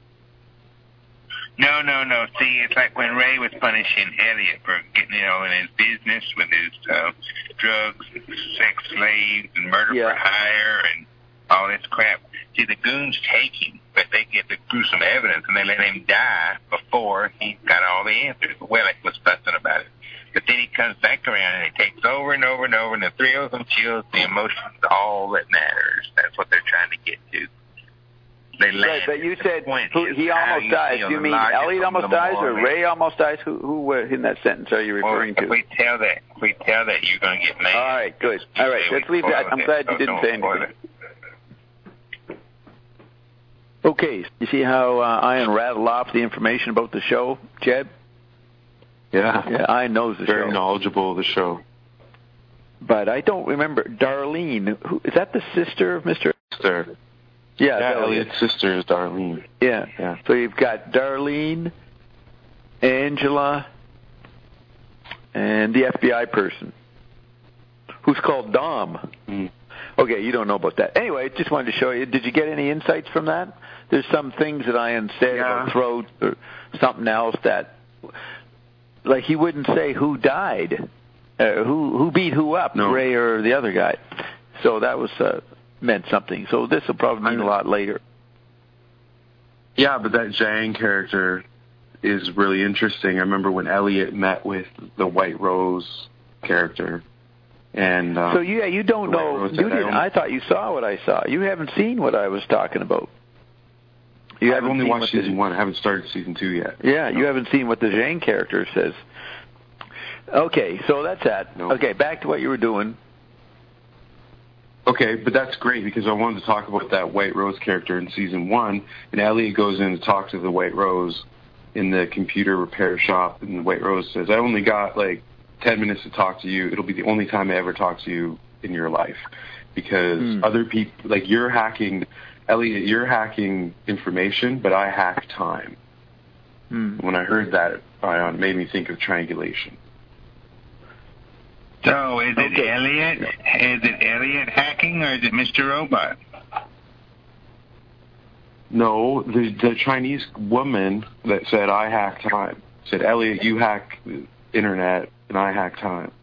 Speaker 2: No, no, no. See, it's like when Ray was punishing Elliot for getting, you know, in his business with his uh, drugs, sex slaves, and murder
Speaker 1: yeah.
Speaker 2: for hire, and all this crap. See, the goons take him, but they get the gruesome evidence, and they let him die before he got all the answers. Wellick was fussing about it. But then he comes back around, and he takes over and over and over, and the thrills and chills, the emotions, all that matters. That's what they're trying to get to. They
Speaker 1: right, but you said who, he almost dies. Do you mean Elliot almost dies or Ray almost dies? Who, who uh, in that sentence are you referring
Speaker 2: well, if
Speaker 1: to?
Speaker 2: we tell that, if we tell that, you're going to get mad.
Speaker 1: All right, good. All right, let's leave that. I'm glad you didn't say anything. Okay, you see how uh, Ian rattled off the information about the show, Jed?
Speaker 3: Yeah.
Speaker 1: Yeah, Ian knows the
Speaker 3: Very
Speaker 1: show.
Speaker 3: Very knowledgeable of the show.
Speaker 1: But I don't remember. Darlene, who, is that the sister of Mister
Speaker 3: Sister.
Speaker 1: Yeah,
Speaker 3: yeah
Speaker 1: Elliot's
Speaker 3: Elliot's sister is Darlene.
Speaker 1: Yeah.
Speaker 3: yeah.
Speaker 1: So you've got Darlene, Angela, and the F B I person, who's called Dom.
Speaker 3: Mm.
Speaker 1: Okay, you don't know about that. Anyway, just wanted to show you. Did you get any insights from that? There's some things that Ian said
Speaker 3: yeah.
Speaker 1: about throat or something else that, like he wouldn't say who died, uh, who who beat who up,
Speaker 3: no.
Speaker 1: Ray or the other guy. So that was uh, meant something. So this will probably mean a lot later.
Speaker 3: Yeah, but that Zhang character is really interesting. I remember when Elliot met with the White Rose character. And um,
Speaker 1: so yeah, you don't know. You didn't. I thought you saw what I saw. You haven't seen what I was talking about. You
Speaker 3: I've only watched season
Speaker 1: the,
Speaker 3: one. I haven't started season two yet.
Speaker 1: Yeah,
Speaker 3: no.
Speaker 1: You haven't seen what the Zhang character says. Okay, so that's that.
Speaker 3: No.
Speaker 1: Okay, back to what you were doing.
Speaker 3: Okay, but that's great because I wanted to talk about that White Rose character in season one, and Elliot goes in to talk to the White Rose in the computer repair shop, and the White Rose says, I only got like ten minutes to talk to you. It'll be the only time I ever talk to you in your life because mm. other people, like you're hacking, Elliot, you're hacking information, but I hack time. Mm. When I heard that, it made me think of triangulation.
Speaker 2: So is it
Speaker 1: okay.
Speaker 2: Elliot? Is it Elliot hacking or is it Mister Robot?
Speaker 3: No, the, the Chinese woman that said, I hack time, said, Elliot, you hack the internet and I hack time.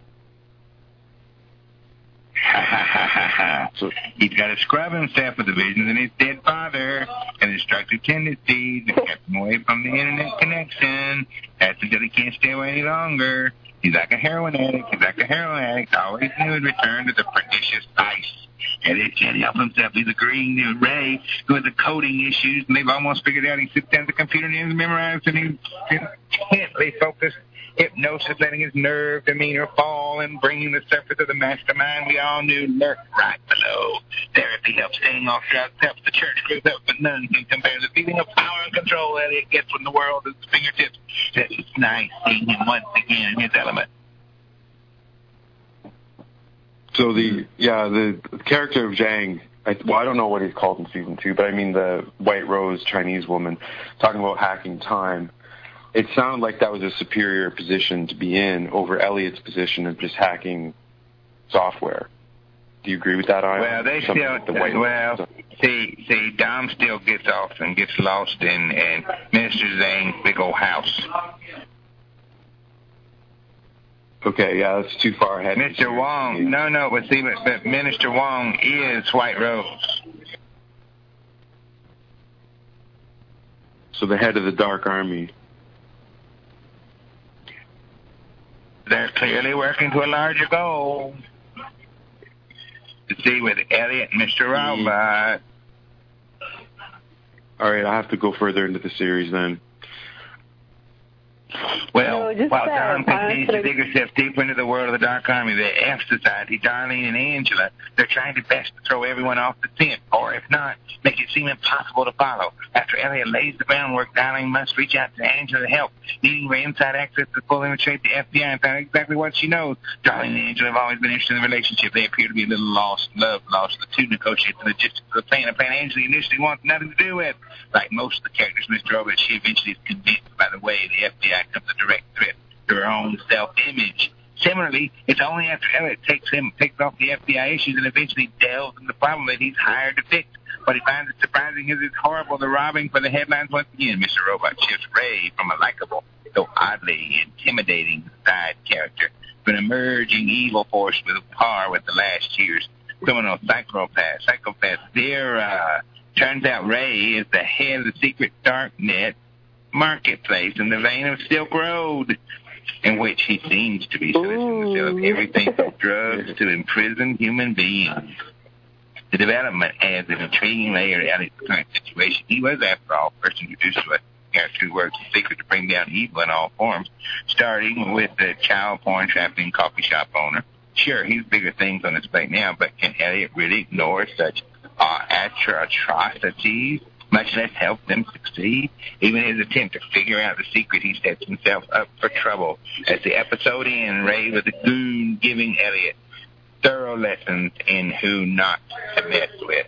Speaker 2: So he's got to scrub himself with the visions of his dead father and destructive tendencies and kept him away from the internet connection. That's until he can't stay away any longer. He's like a heroin addict. He's like a heroin addict. Always knew he'd return to the pernicious vice. And it can't help himself. He's agreeing to Ray, who has the coding issues, and they've almost figured out he sits down at the computer and he's memorized and he's intently focused. Hypnosis letting his nerve demeanor fall and bringing the surface of the mastermind we all knew lurked right below. Therapy helps staying off drugs, helps the church group up, but none can compare the feeling of power and control Elliot gets when the world is at his fingertips. It's nice seeing him once again in his element.
Speaker 3: So the yeah the character of Zhang, I, well I don't know what he's called in season two, but I mean the White Rose Chinese woman talking about hacking time. It sounded like that was a superior position to be in over Elliot's position of just hacking software. Do you agree with that, Ian?
Speaker 2: Well, they
Speaker 3: Something
Speaker 2: still,
Speaker 3: like the White
Speaker 2: well, Rose. see, see, Dom still gets off and gets lost in, in Minister Zhang's big old house.
Speaker 3: Okay, yeah, that's too far ahead.
Speaker 2: Mister Wong, no, no, but see, but, but Minister Wong is White Rose.
Speaker 3: So the head of the Dark Army.
Speaker 2: they're clearly working to a larger goal. To see with Elliot and Mister Robot.
Speaker 3: All right, I have to go further into the series then.
Speaker 2: Well,
Speaker 4: No, just,
Speaker 2: while
Speaker 4: uh,
Speaker 2: Dawn continues to
Speaker 4: honestly-
Speaker 2: dig herself deeper into the world of the Dark Army, the F Society, Darlene and Angela, they're trying their best to throw everyone off the scent, or if not, make it seem impossible to follow. After Elliot lays the groundwork, Darlene must reach out to Angela to help, needing her inside access to fully infiltrate the F B I and find out exactly what she knows. Darlene and Angela have always been interested in the relationship. They appear to be a little lost in love, lost. The two negotiate the logistics of the plan, a plan Angela initially wants nothing to do with. Like most of the characters, Mister Robert, she eventually is convinced by the way the F B I becomes a direct threat to her own self-image. Similarly, it's only after Elliot takes him, takes off the F B I issues and eventually delves into the problem that he's hired to fix. What he finds it surprising is it's horrible. The robbing for the headlines once again. Mister Robot shifts Ray from a likable, though oddly intimidating side character to an emerging evil force with a par with the last year's criminal psychopath. Psychopath. There, uh, turns out Ray is the head of the secret darknet marketplace in the vein of Silk Road, in which he seems to be soliciting the sale of everything from drugs to imprisoned human beings. The development adds an intriguing layer to Elliot's current situation. He was, after all, first introduced to us character who works in secret to bring down evil in all forms, starting with the child porn trafficking coffee shop owner. Sure, he's bigger things on his plate now, but can Elliot really ignore such uh, atrocities, much less help them succeed? Even his attempt to figure out the secret, he sets himself up for trouble. As the episode ends, Ray with a goon giving Elliot thorough lessons in who not to mess with.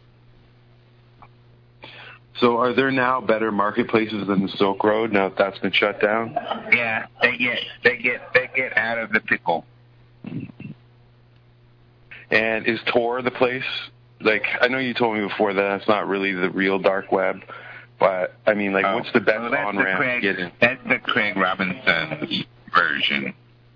Speaker 3: So are there now better marketplaces than the Silk Road now that that's been shut down?
Speaker 2: Yeah, they get they get they get out of the pickle.
Speaker 3: And is Tor the place? Like, I know you told me before that that's not really the real dark web, but I mean, like,
Speaker 2: Oh,
Speaker 3: what's the best
Speaker 2: well, that's
Speaker 3: on
Speaker 2: the
Speaker 3: ramp to
Speaker 2: Craig,
Speaker 3: get in?
Speaker 2: That's the Craig Robinson version.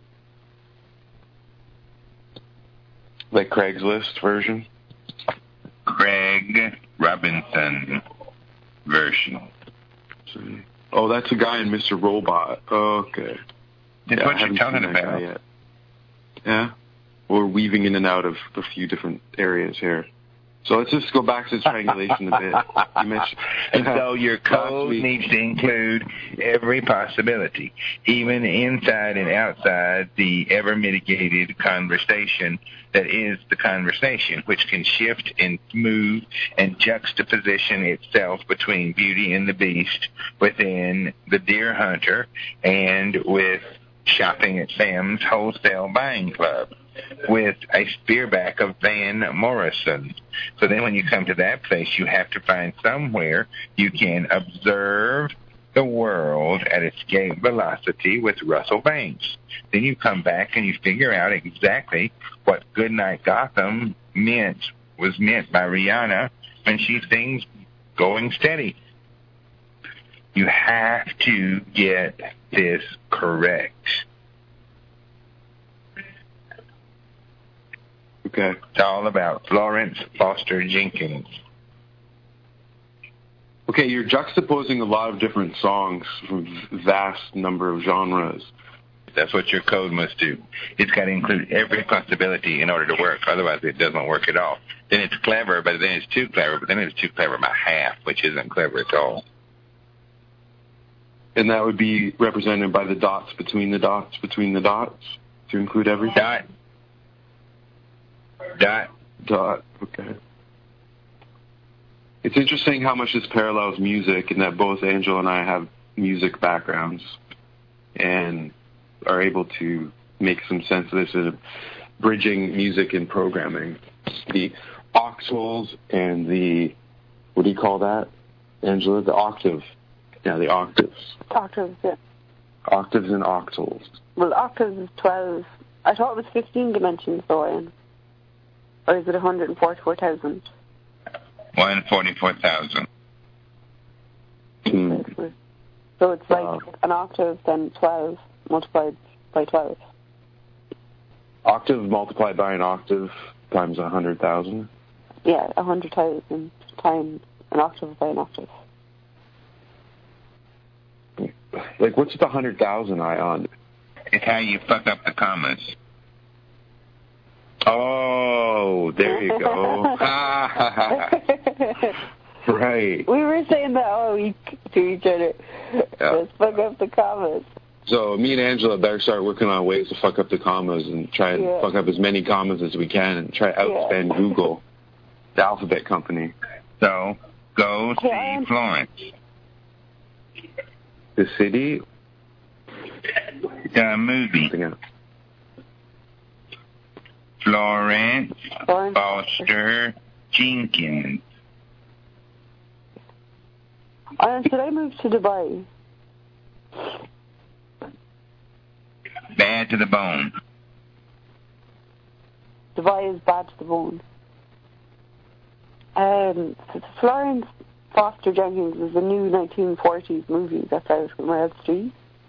Speaker 3: Like Craigslist version?
Speaker 2: Craig Robinson version.
Speaker 3: Oh, that's a guy in Mister Robot. Okay.
Speaker 2: That's
Speaker 3: yeah,
Speaker 2: what
Speaker 3: I
Speaker 2: you're
Speaker 3: haven't
Speaker 2: talking
Speaker 3: seen that
Speaker 2: about.
Speaker 3: guy yet. Yeah. We're weaving in and out of a few different areas here. So let's just go back to triangulation a bit. You mentioned,
Speaker 2: And so your code
Speaker 3: week-
Speaker 2: needs to include every possibility, even inside and outside the ever-mitigated conversation that is the conversation, which can shift and move and juxtaposition itself between Beauty and the Beast within the Deer Hunter and with shopping at Sam's Wholesale Buying Club, with a spearback of Van Morrison. So then when you come to that place, you have to find somewhere you can observe the world at escape velocity with Russell Banks. Then you come back and you figure out exactly what Goodnight Gotham meant, was meant by Rihanna when she sings Going Steady. You have to get this correct.
Speaker 3: Okay.
Speaker 2: It's all about Florence Foster Jenkins.
Speaker 3: Okay, you're juxtaposing a lot of different songs from a vast number of genres.
Speaker 2: That's what your code must do. It's got to include every possibility in order to work. Otherwise, it doesn't work at all. Then it's clever, but then it's too clever, but then it's too clever by half, which isn't clever at all.
Speaker 3: And that would be represented by the dots between the dots between the dots to include everything?
Speaker 2: Dot. Dot.
Speaker 3: Dot. Okay. It's interesting how much this parallels music, and that both Angel and I have music backgrounds and are able to make some sense of this as bridging music and programming. The octals and the, what do you call that, Angela? The octave. Yeah, the octaves.
Speaker 4: Octaves, yeah.
Speaker 3: Octaves and octals.
Speaker 4: Well, octaves is twelve. I thought it was fifteen dimensions, though, Ian. Or is it one hundred forty-four thousand?
Speaker 2: one hundred forty-four thousand.
Speaker 3: Hmm.
Speaker 4: So it's like
Speaker 3: Wow.
Speaker 4: an octave, then twelve multiplied by twelve.
Speaker 3: Octave multiplied by an octave times one hundred thousand.
Speaker 4: Yeah, one hundred thousand times an octave by an octave.
Speaker 3: Like, what's the one hundred thousand ion?
Speaker 2: It's how you fuck up the commas.
Speaker 3: Oh, there you go. Right.
Speaker 4: We were saying that all week to each other.
Speaker 3: Yeah.
Speaker 4: Let's fuck up the commas.
Speaker 3: So me and Angela better start working on ways to fuck up the commas and try and
Speaker 4: Yeah.
Speaker 3: fuck up as many commas as we can and try to outspend
Speaker 4: Yeah.
Speaker 3: Google, the alphabet company.
Speaker 2: So, go see
Speaker 4: Yeah.
Speaker 2: Florence.
Speaker 3: The city?
Speaker 2: The movie.
Speaker 3: Something else.
Speaker 2: Florence
Speaker 4: Florence.
Speaker 2: Foster Jenkins.
Speaker 4: Uh, should I move to Dubai?
Speaker 2: Bad to the bone.
Speaker 4: Dubai is bad to the bone. Um, Florence Foster Jenkins is a new nineteen forties movie that's out on Wild Street.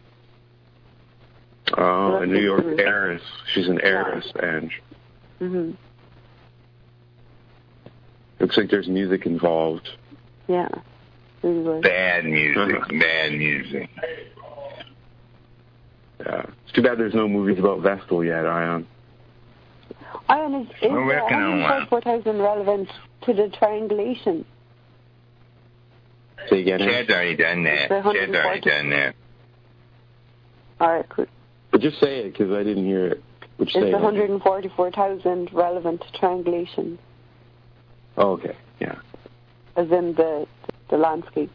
Speaker 3: Oh, a New York
Speaker 4: Mhm.
Speaker 3: heiress. She's an heiress, Ange.
Speaker 4: hmm
Speaker 3: Looks like there's music involved.
Speaker 4: Yeah. Really good.
Speaker 2: Bad music. Bad music.
Speaker 3: Yeah. It's too bad there's no movies about Vestal yet, Ion.
Speaker 4: Ian, is, is
Speaker 2: We're
Speaker 4: the
Speaker 2: working on one.
Speaker 4: one hundred forty-four thousand relevant to the triangulation?
Speaker 3: Say again, Ange?
Speaker 2: Chad's already done that.
Speaker 4: The one hundred
Speaker 2: Chad's already
Speaker 4: forty.
Speaker 2: done that.
Speaker 4: All right, cool.
Speaker 3: But just say it, because I didn't hear it. Which say
Speaker 4: It's
Speaker 3: it.
Speaker 4: one hundred forty-four thousand relevant to triangulation,
Speaker 3: Oh, okay. Yeah.
Speaker 4: as in the the landscape,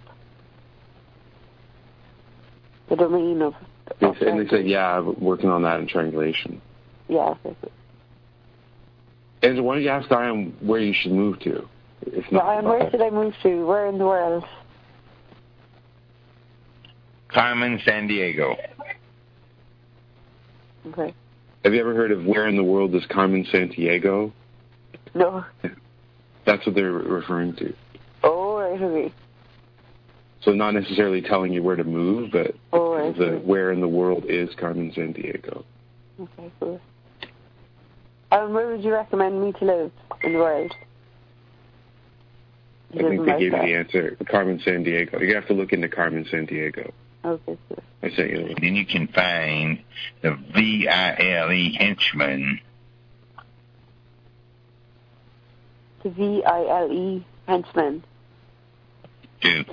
Speaker 4: the domain of.
Speaker 3: They
Speaker 4: of
Speaker 3: said, and they said, yeah, I'm working on that in triangulation.
Speaker 4: Yeah. Okay, cool.
Speaker 3: Angela, why don't you ask Ion where you should move to? If
Speaker 4: So,
Speaker 3: not,
Speaker 4: Ian, where should I move to? Where in the world?
Speaker 2: Carmen San Diego.
Speaker 4: Okay.
Speaker 3: Have you ever heard of Where in the World is Carmen Sandiego?
Speaker 4: No.
Speaker 3: That's what they're referring to.
Speaker 4: Oh, right, okay.
Speaker 3: So not necessarily telling you where to move, but
Speaker 4: Oh, right,
Speaker 3: the
Speaker 4: okay.
Speaker 3: Where in the World is Carmen Sandiego.
Speaker 4: Okay, cool. Um, where would you recommend me to live in the world?
Speaker 3: I think they gave you the answer. Carmen Sandiego. You have to look into Carmen Sandiego.
Speaker 4: Okay, cool.
Speaker 3: I sent you the link.
Speaker 2: Then you can find the V I L E henchman.
Speaker 4: The V I L E henchman.
Speaker 2: Too.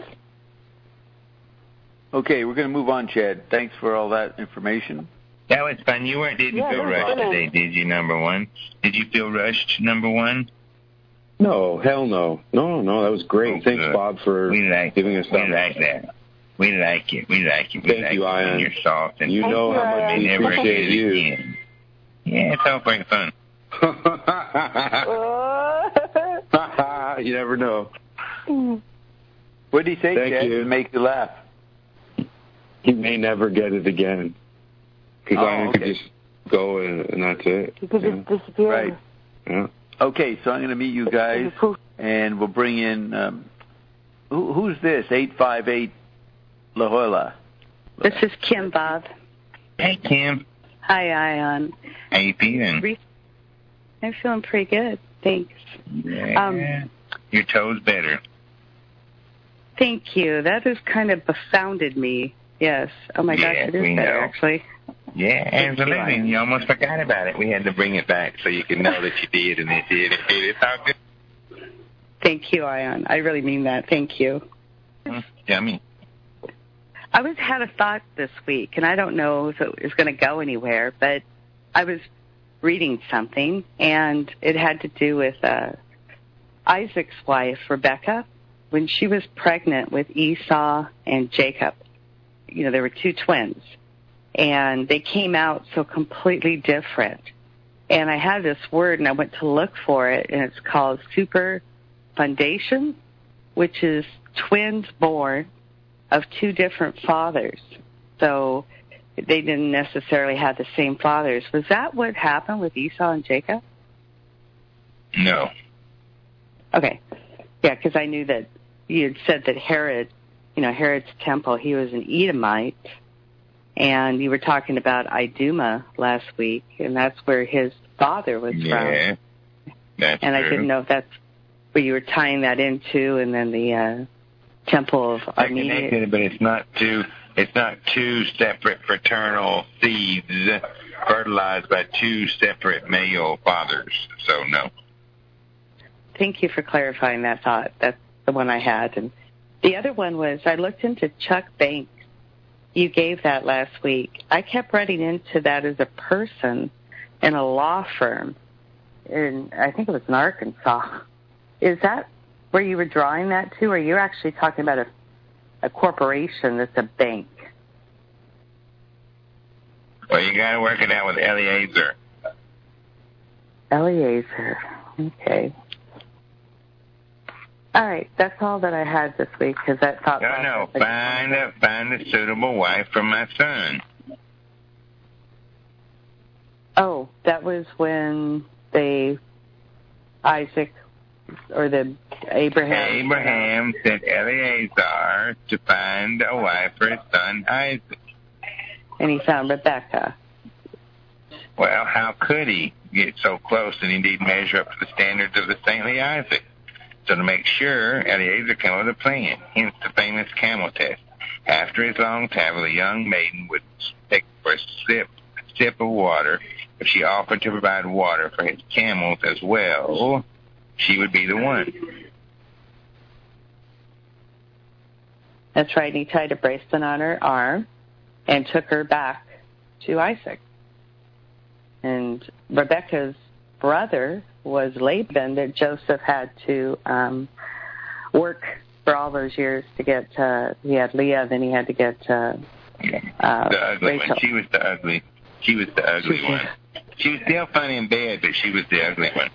Speaker 1: Okay, we're going to move on, Chad. Thanks for all that information.
Speaker 2: That was fun. You weren't didn't
Speaker 4: Yeah,
Speaker 2: feel
Speaker 4: that was
Speaker 2: rushed
Speaker 4: fun.
Speaker 2: today, did you? Number one. Did you feel rushed? Number one.
Speaker 3: No, hell no. No, no, that was great.
Speaker 2: Oh,
Speaker 3: Thanks,
Speaker 2: good.
Speaker 3: Bob, for
Speaker 2: We like
Speaker 3: giving us
Speaker 2: We
Speaker 3: that.
Speaker 2: like that. We like it. We like it. We
Speaker 3: Thank
Speaker 2: like
Speaker 3: you,
Speaker 2: it when
Speaker 3: Ian.
Speaker 2: you're soft and
Speaker 3: You
Speaker 4: Thank
Speaker 3: know
Speaker 4: you,
Speaker 3: how much
Speaker 4: Ian.
Speaker 3: we
Speaker 2: never
Speaker 3: appreciate
Speaker 2: get it
Speaker 3: you.
Speaker 2: again. Yeah, it's all great fun.
Speaker 4: Oh.
Speaker 3: You never know.
Speaker 1: What did he say,
Speaker 3: Thank
Speaker 1: Chad,
Speaker 3: you.
Speaker 1: to make you laugh?
Speaker 3: He may never get it again. Because
Speaker 1: Oh,
Speaker 3: Ian could
Speaker 1: okay.
Speaker 3: just go and, and that's it.
Speaker 4: You could
Speaker 3: Yeah.
Speaker 4: just disappear.
Speaker 1: Right.
Speaker 3: Yeah.
Speaker 1: Okay, so I'm going to meet you guys, and we'll bring in, um, who, who's this, eight five eight La Jolla?
Speaker 6: This is Kim, Bob.
Speaker 2: Hey, Kim.
Speaker 6: Hi, Ion.
Speaker 2: How you feeling?
Speaker 6: I'm feeling pretty good. Thanks.
Speaker 2: Yeah.
Speaker 6: Um,
Speaker 2: Your toes better.
Speaker 6: Thank you. That has kind of befounded me. Yes. Oh, my gosh,
Speaker 2: Yeah,
Speaker 6: it is
Speaker 2: we
Speaker 6: better,
Speaker 2: know.
Speaker 6: actually.
Speaker 2: Yeah, absolutely.
Speaker 6: Ian.
Speaker 2: You almost forgot about it. We had to bring it back so you could know that you did and it did. It did. It's all good.
Speaker 6: Thank you, Ion. I really mean that. Thank you.
Speaker 2: Mm, yummy.
Speaker 6: I was had a thought this week, and I don't know if it is going to go anywhere, but I was reading something, and it had to do with uh, Isaac's wife, Rebecca, when she was pregnant with Esau and Jacob. You know, there were two twins, and they came out so completely different. And I had this word, and I went to look for it, and it's called superfundation, which is twins born of two different fathers. So they didn't necessarily have the same fathers. Was that what happened with Esau and Jacob?
Speaker 2: No.
Speaker 6: Okay. Yeah, because I knew that you had said that Herod, you know, Herod's temple, he was an Edomite. And you were talking about Idumea last week, and that's where his father was
Speaker 2: Yeah.
Speaker 6: from.
Speaker 2: That's
Speaker 6: And
Speaker 2: true.
Speaker 6: I didn't know if that's where you were tying that into, and then the uh, temple of
Speaker 2: I
Speaker 6: Armenia.
Speaker 2: connected it, but it's not to It's not two separate fraternal seeds fertilized by two separate male fathers. So, no.
Speaker 6: Thank you for clarifying that thought. That's the one I had. And the other one was I looked into Chuck Banks. You gave that last week. I kept running into that as a person in a law firm. In, I think it was in Arkansas. Is that where you were drawing that to, or are you actually talking about a, a corporation that's a bank?
Speaker 2: Well, you got to work it out with Eliezer.
Speaker 6: Eliezer. Okay. All right, that's all that I had this week because that thought.
Speaker 2: No, no, find a find a suitable wife for my son.
Speaker 6: Oh, that was when they Isaac or the Abraham.
Speaker 2: Abraham sent Eliezer to find a wife for his son Isaac.
Speaker 6: And he found Rebecca.
Speaker 2: Well, how could he get so close and indeed measure up to the standards of the saintly Isaac? So to make sure, Eliezer came up with a plan, hence the famous camel test. After his long travel, a young maiden would take for a sip, a sip of water. If she offered to provide water for his camels as well, she would be the one.
Speaker 6: That's right. He tied a bracelet on her arm and took her back to Isaac. And Rebecca's brother was Laban that Joseph had to um, work for all those years to get. Uh, he had Leah, then he had to get uh, uh,
Speaker 2: the ugly
Speaker 6: Rachel.
Speaker 2: one. She was the ugly. She was the ugly one. She was still funny in bed, but she was the ugly one.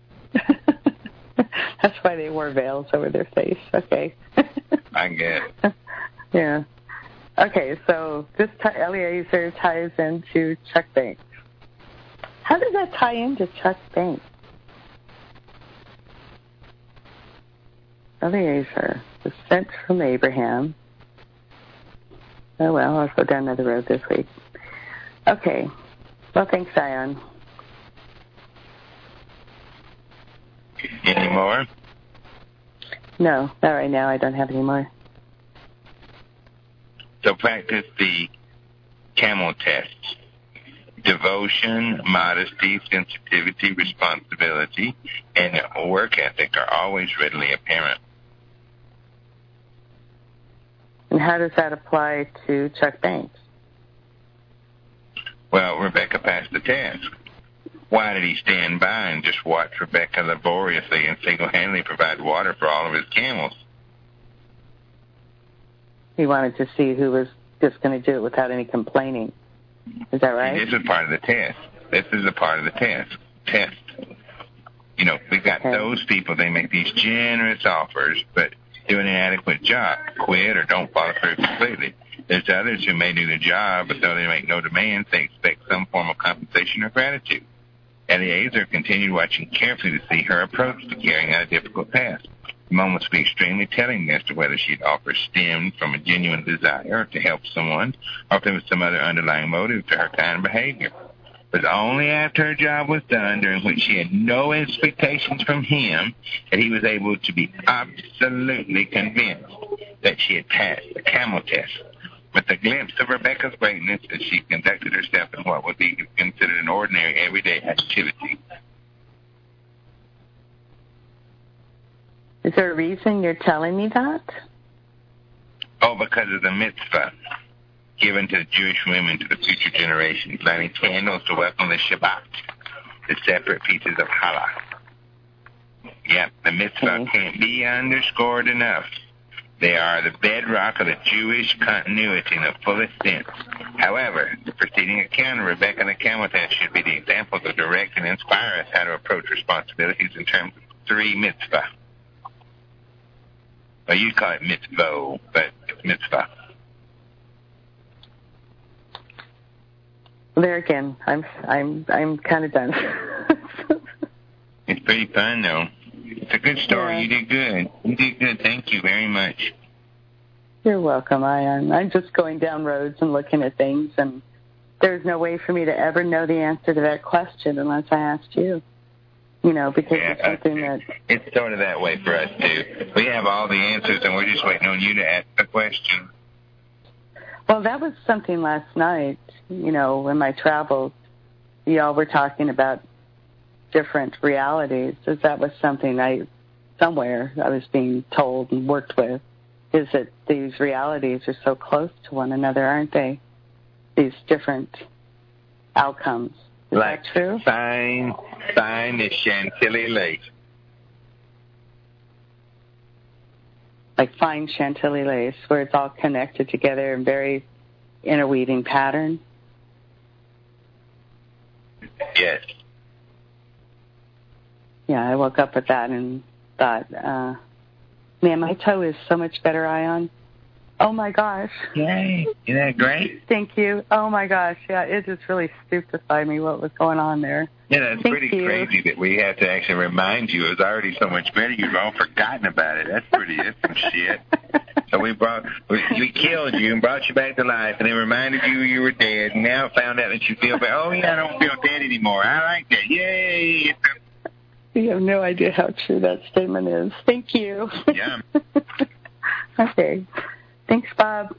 Speaker 6: That's why they wore veils over their face. Okay.
Speaker 2: I guess.
Speaker 6: Yeah. Okay, so this t- Eliezer ties into Chuck Banks. How does that tie into Chuck Banks? Eliezer was sent from Abraham. Oh, well, I'll go down another road this week. Okay. Well, thanks, Zion.
Speaker 2: Any more?
Speaker 6: No, not right now. I don't have any more.
Speaker 2: So practice the camel test. Devotion, modesty, sensitivity, responsibility, and work ethic are always readily apparent.
Speaker 6: And how does that apply to Chuck Banks?
Speaker 2: Well, Rebecca passed the test. Why did he stand by and just watch Rebecca laboriously and single-handedly provide water for all of his camels?
Speaker 6: He wanted to see who was just going to do it without any complaining. Is that right?
Speaker 2: This is part of the test. This is a part of the test. Test. You know, we've got okay. those people, they make these generous offers, but do an inadequate job. Quit or don't follow through completely. There's others who may do the job, but though they make no demands, they expect some form of compensation or gratitude. Eliezer continued watching carefully to see her approach to carrying out a difficult task. The moments would be extremely telling as to whether she'd offer stemmed from a genuine desire to help someone or if there was some other underlying motive to her kind behavior. It was only after her job was done, during which she had no expectations from him, that he was able to be absolutely convinced that she had passed the camel test. With a glimpse of Rebecca's greatness as she conducted herself in what would be considered an ordinary, everyday activity.
Speaker 6: Is there a reason you're telling me that?
Speaker 2: Oh, because of the mitzvah given to the Jewish women to the future generations, lighting candles to welcome the Shabbat, the separate pieces of challah. Yep, the mitzvah okay. can't be underscored enough. They are the bedrock of the Jewish continuity in the fullest sense. However, the preceding account of Rebecca and the camel test should be the example to direct and inspire us how to approach responsibilities in terms of three mitzvah. Well, you call it mitzvah, but it's mitzvah.
Speaker 6: There again, I'm I'm I'm kind of done.
Speaker 2: It's pretty fun, though. It's a good story. Yeah. You did good. You did good. Thank you very much.
Speaker 6: You're welcome, Ian. I'm just going down roads and looking at things, and there's no way for me to ever know the answer to that question unless I asked you. You know, because
Speaker 2: yeah,
Speaker 6: it's something that...
Speaker 2: It's sort of that way for us, too. We have all the answers, and we're just waiting on you to ask the question.
Speaker 6: Well, that was something last night, you know, when my travels, y'all were talking about different realities. As that was something I, somewhere I was being told and worked with, is that these realities are so close to one another, aren't they? These different outcomes. Is
Speaker 2: like
Speaker 6: that true?
Speaker 2: Fine, fine as Chantilly lace.
Speaker 6: Like fine Chantilly lace, where it's all connected together in very interweaving pattern.
Speaker 2: Yes.
Speaker 6: Yeah, I woke up with that and thought, uh, man, my toe is so much better, Ion. Oh, my gosh.
Speaker 2: Yay. Isn't that great?
Speaker 6: Thank you. Oh, my gosh. Yeah, it just really stupefied me what was going on there.
Speaker 2: Yeah, that's
Speaker 6: Thank
Speaker 2: pretty
Speaker 6: you.
Speaker 2: crazy that we have to actually remind you. It was already so much better. You've all forgotten about it. That's pretty, that's some shit. So we brought, we, we killed you and brought you back to life, and then reminded you you were dead, and now found out that you feel bad. Oh, yeah, I don't feel dead anymore. I like that. Yay.
Speaker 6: You have no idea how true that statement is. Thank you.
Speaker 2: Yeah.
Speaker 6: Okay. Thanks, Bob.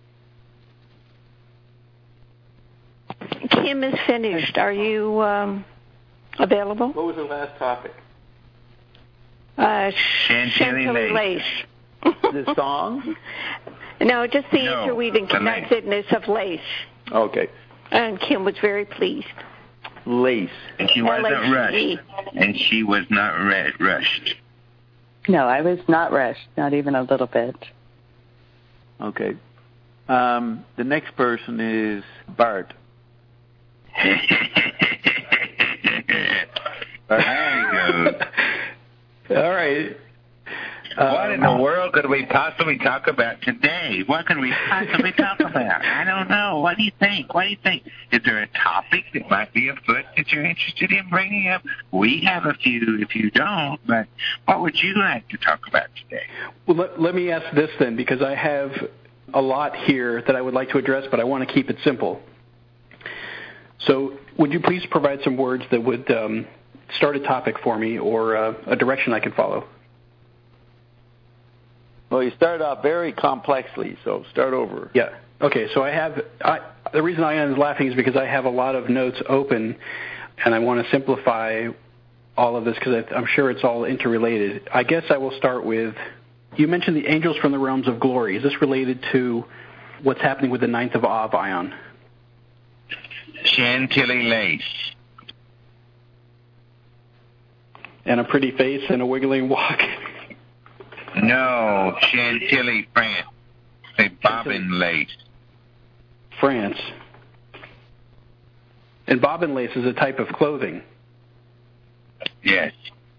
Speaker 5: Kim is finished. Are you um, available?
Speaker 1: What was the last topic?
Speaker 5: Uh,
Speaker 2: Chantilly
Speaker 5: Chantilly
Speaker 2: lace.
Speaker 5: lace.
Speaker 1: The song?
Speaker 5: No, just the
Speaker 2: No,
Speaker 5: interweaving
Speaker 2: the lace.
Speaker 5: connectedness of lace.
Speaker 1: Okay.
Speaker 5: And Kim was very pleased.
Speaker 1: Lace.
Speaker 2: And she wasn't
Speaker 5: L A C E.
Speaker 2: rushed. And she was not re- rushed.
Speaker 6: No, I was not rushed, not even a little bit.
Speaker 1: Okay. Um, the next person is Bart.
Speaker 2: There you go.
Speaker 1: All right.
Speaker 2: What
Speaker 1: Um,
Speaker 2: in the world could we possibly talk about today? What could we possibly talk about? I don't know. What do you think? What do you think? Is there a topic that might be afoot that you're interested in bringing up? We have a few if you don't, but what would you like to talk about today?
Speaker 7: Well, let, let me ask this then, because I have a lot here that I would like to address, but I want to keep it simple. So would you please provide some words that would um, start a topic for me or uh, a direction I can follow?
Speaker 1: Well, you started off very complexly, so start over.
Speaker 7: Yeah. Okay, so I have, I, the reason I am laughing is because I have a lot of notes open, and I want to simplify all of this because I'm sure it's all interrelated. I guess I will start with, you mentioned the angels from the realms of glory. Is this related to what's happening with the ninth of Av, Ion?
Speaker 2: Chantilly lace.
Speaker 7: And a pretty face and a wiggling walk.
Speaker 2: No, Chantilly, France. Say bobbin lace.
Speaker 7: France. And bobbin lace is a type of clothing.
Speaker 2: Yes.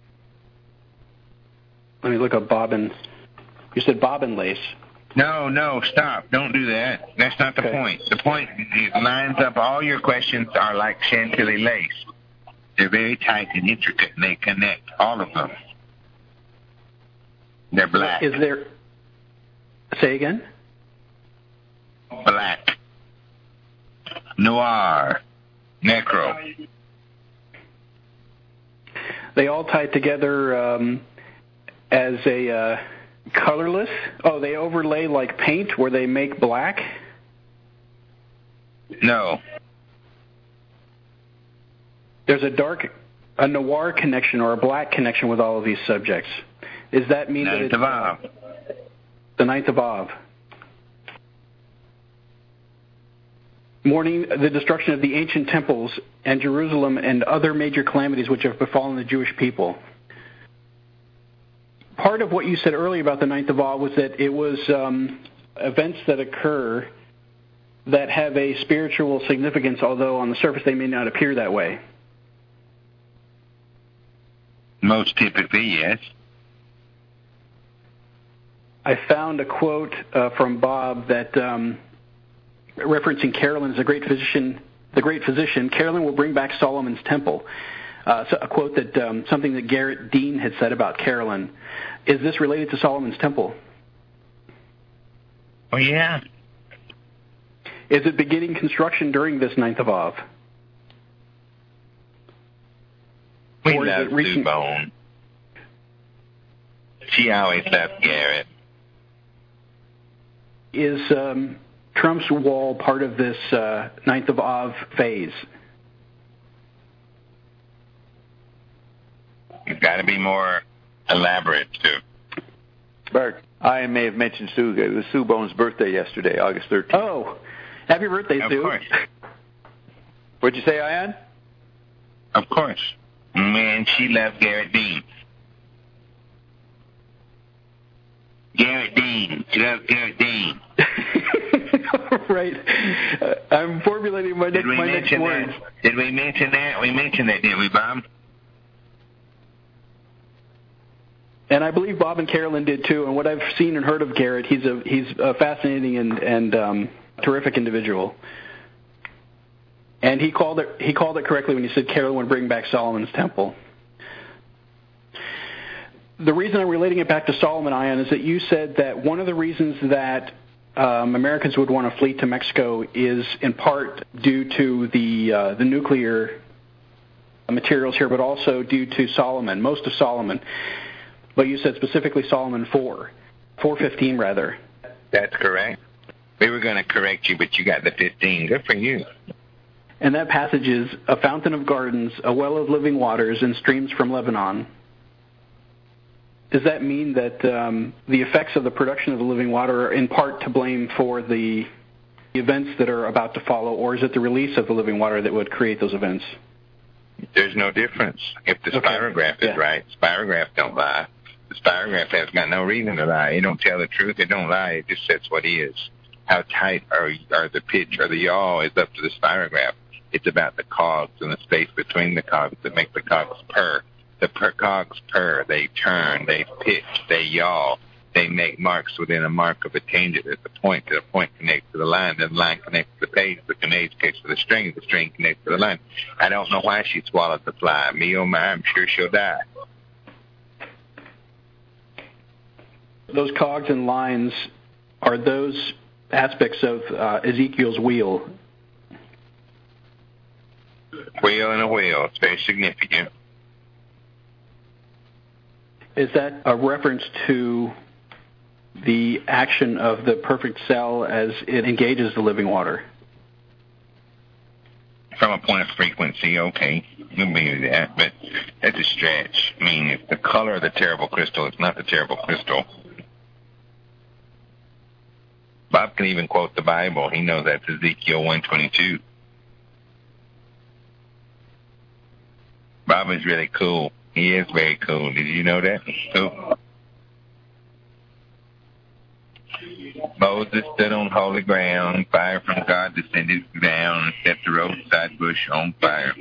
Speaker 7: Let me look up bobbin. You said bobbin lace.
Speaker 2: No, no, stop. Don't do that. That's not the
Speaker 7: Okay.
Speaker 2: point. The point, it lines up, all your questions are like Chantilly lace. They're very tight and intricate, and they connect, all of them. They're black.
Speaker 7: Is there... Say again?
Speaker 2: Black. Noir. Necro.
Speaker 7: They all tie together um, as a uh, colorless? Oh, they overlay like paint where they make black?
Speaker 2: No.
Speaker 7: There's a dark, a noir connection or a black connection with all of these subjects. Does that mean that
Speaker 2: Ninth
Speaker 7: it's
Speaker 2: of Av.
Speaker 7: the ninth of Av? Mourning the destruction of the ancient temples and Jerusalem and other major calamities which have befallen the Jewish people. Part of what you said earlier about the ninth of Av was that it was um, events that occur that have a spiritual significance, although on the surface they may not appear that way.
Speaker 2: Most typically, yes.
Speaker 7: I found a quote uh, from Bob that, um, referencing Carolyn as a great physician, the great physician, Carolyn will bring back Solomon's temple. Uh, so a quote that, um, something that Garrett Dean had said about Carolyn. Is this related to Solomon's temple?
Speaker 2: Oh, yeah.
Speaker 7: Is it beginning construction during this ninth of Av?
Speaker 2: We
Speaker 7: Or is
Speaker 2: love
Speaker 7: it recent-
Speaker 2: Sue Bone. She always loved Garrett.
Speaker 7: Is um, Trump's wall part of this uh, Ninth of Av phase?
Speaker 2: It's got to be more elaborate, too.
Speaker 1: Bart, I may have mentioned Sue. It was Sue Bone's birthday yesterday, August thirteenth.
Speaker 7: Oh, happy birthday,
Speaker 2: of
Speaker 7: Sue.
Speaker 2: Of course.
Speaker 1: What'd you say, Ian?
Speaker 2: Of course. Man, she loved Garrett Dean. Garrett Dean. She loved Garrett Dean.
Speaker 7: Right. Uh, I'm formulating my,
Speaker 2: did
Speaker 7: next, my next words.
Speaker 2: Did we mention that? We mentioned that, didn't we, Bob?
Speaker 7: And I believe Bob and Carolyn did too. And what I've seen and heard of Garrett, he's a he's a fascinating and and um, terrific individual. And he called it he called it correctly when he said Carolyn would bring back Solomon's temple. The reason I'm relating it back to Solomon, Ian, is that you said that one of the reasons that um, Americans would want to flee to Mexico is in part due to the uh, the nuclear materials here, but also due to Solomon, most of Solomon. But you said specifically Solomon four, four fifteen rather.
Speaker 2: That's correct. We were going to correct you, but you got the fifteen. Good for you.
Speaker 7: And that passage is a fountain of gardens, a well of living waters, and streams from Lebanon. Does that mean that um, the effects of the production of the living water are in part to blame for the events that are about to follow, or is it the release of the living water that would create those events?
Speaker 2: There's no difference. If the
Speaker 7: Okay.
Speaker 2: spirograph is
Speaker 7: Yeah.
Speaker 2: right, spirograph don't lie. The spirograph has got no reason to lie. It don't tell the truth. It don't lie. It just says what is. How tight are, are the pitch or the yaw is up to the spirograph. It's about the cogs and the space between the cogs that make the cogs purr. The per cogs purr. They turn. They pitch. They yaw. They make marks within a mark of a tangent at the point. The point connects to the line. The line connects to the page. The page connects to the string. The string connects to the line. I don't know why she swallowed the fly. Me, oh my, I'm sure she'll die.
Speaker 7: Those cogs and lines, are those aspects of uh, Ezekiel's wheel?
Speaker 2: Wheel and a wheel. It's very significant.
Speaker 7: Is that a reference to the action of the perfect cell as it engages the living water?
Speaker 2: From a point of frequency, okay, we'll believe that, but that's a stretch. I mean, if the color of the terrible crystal is not the terrible crystal. Bob can even quote the Bible. He knows that's Ezekiel one twenty-two. Bob is really cool. He is very cool. Did you know that? Cool. Moses stood on holy ground. Fire from God descended down and set the roadside bush on fire.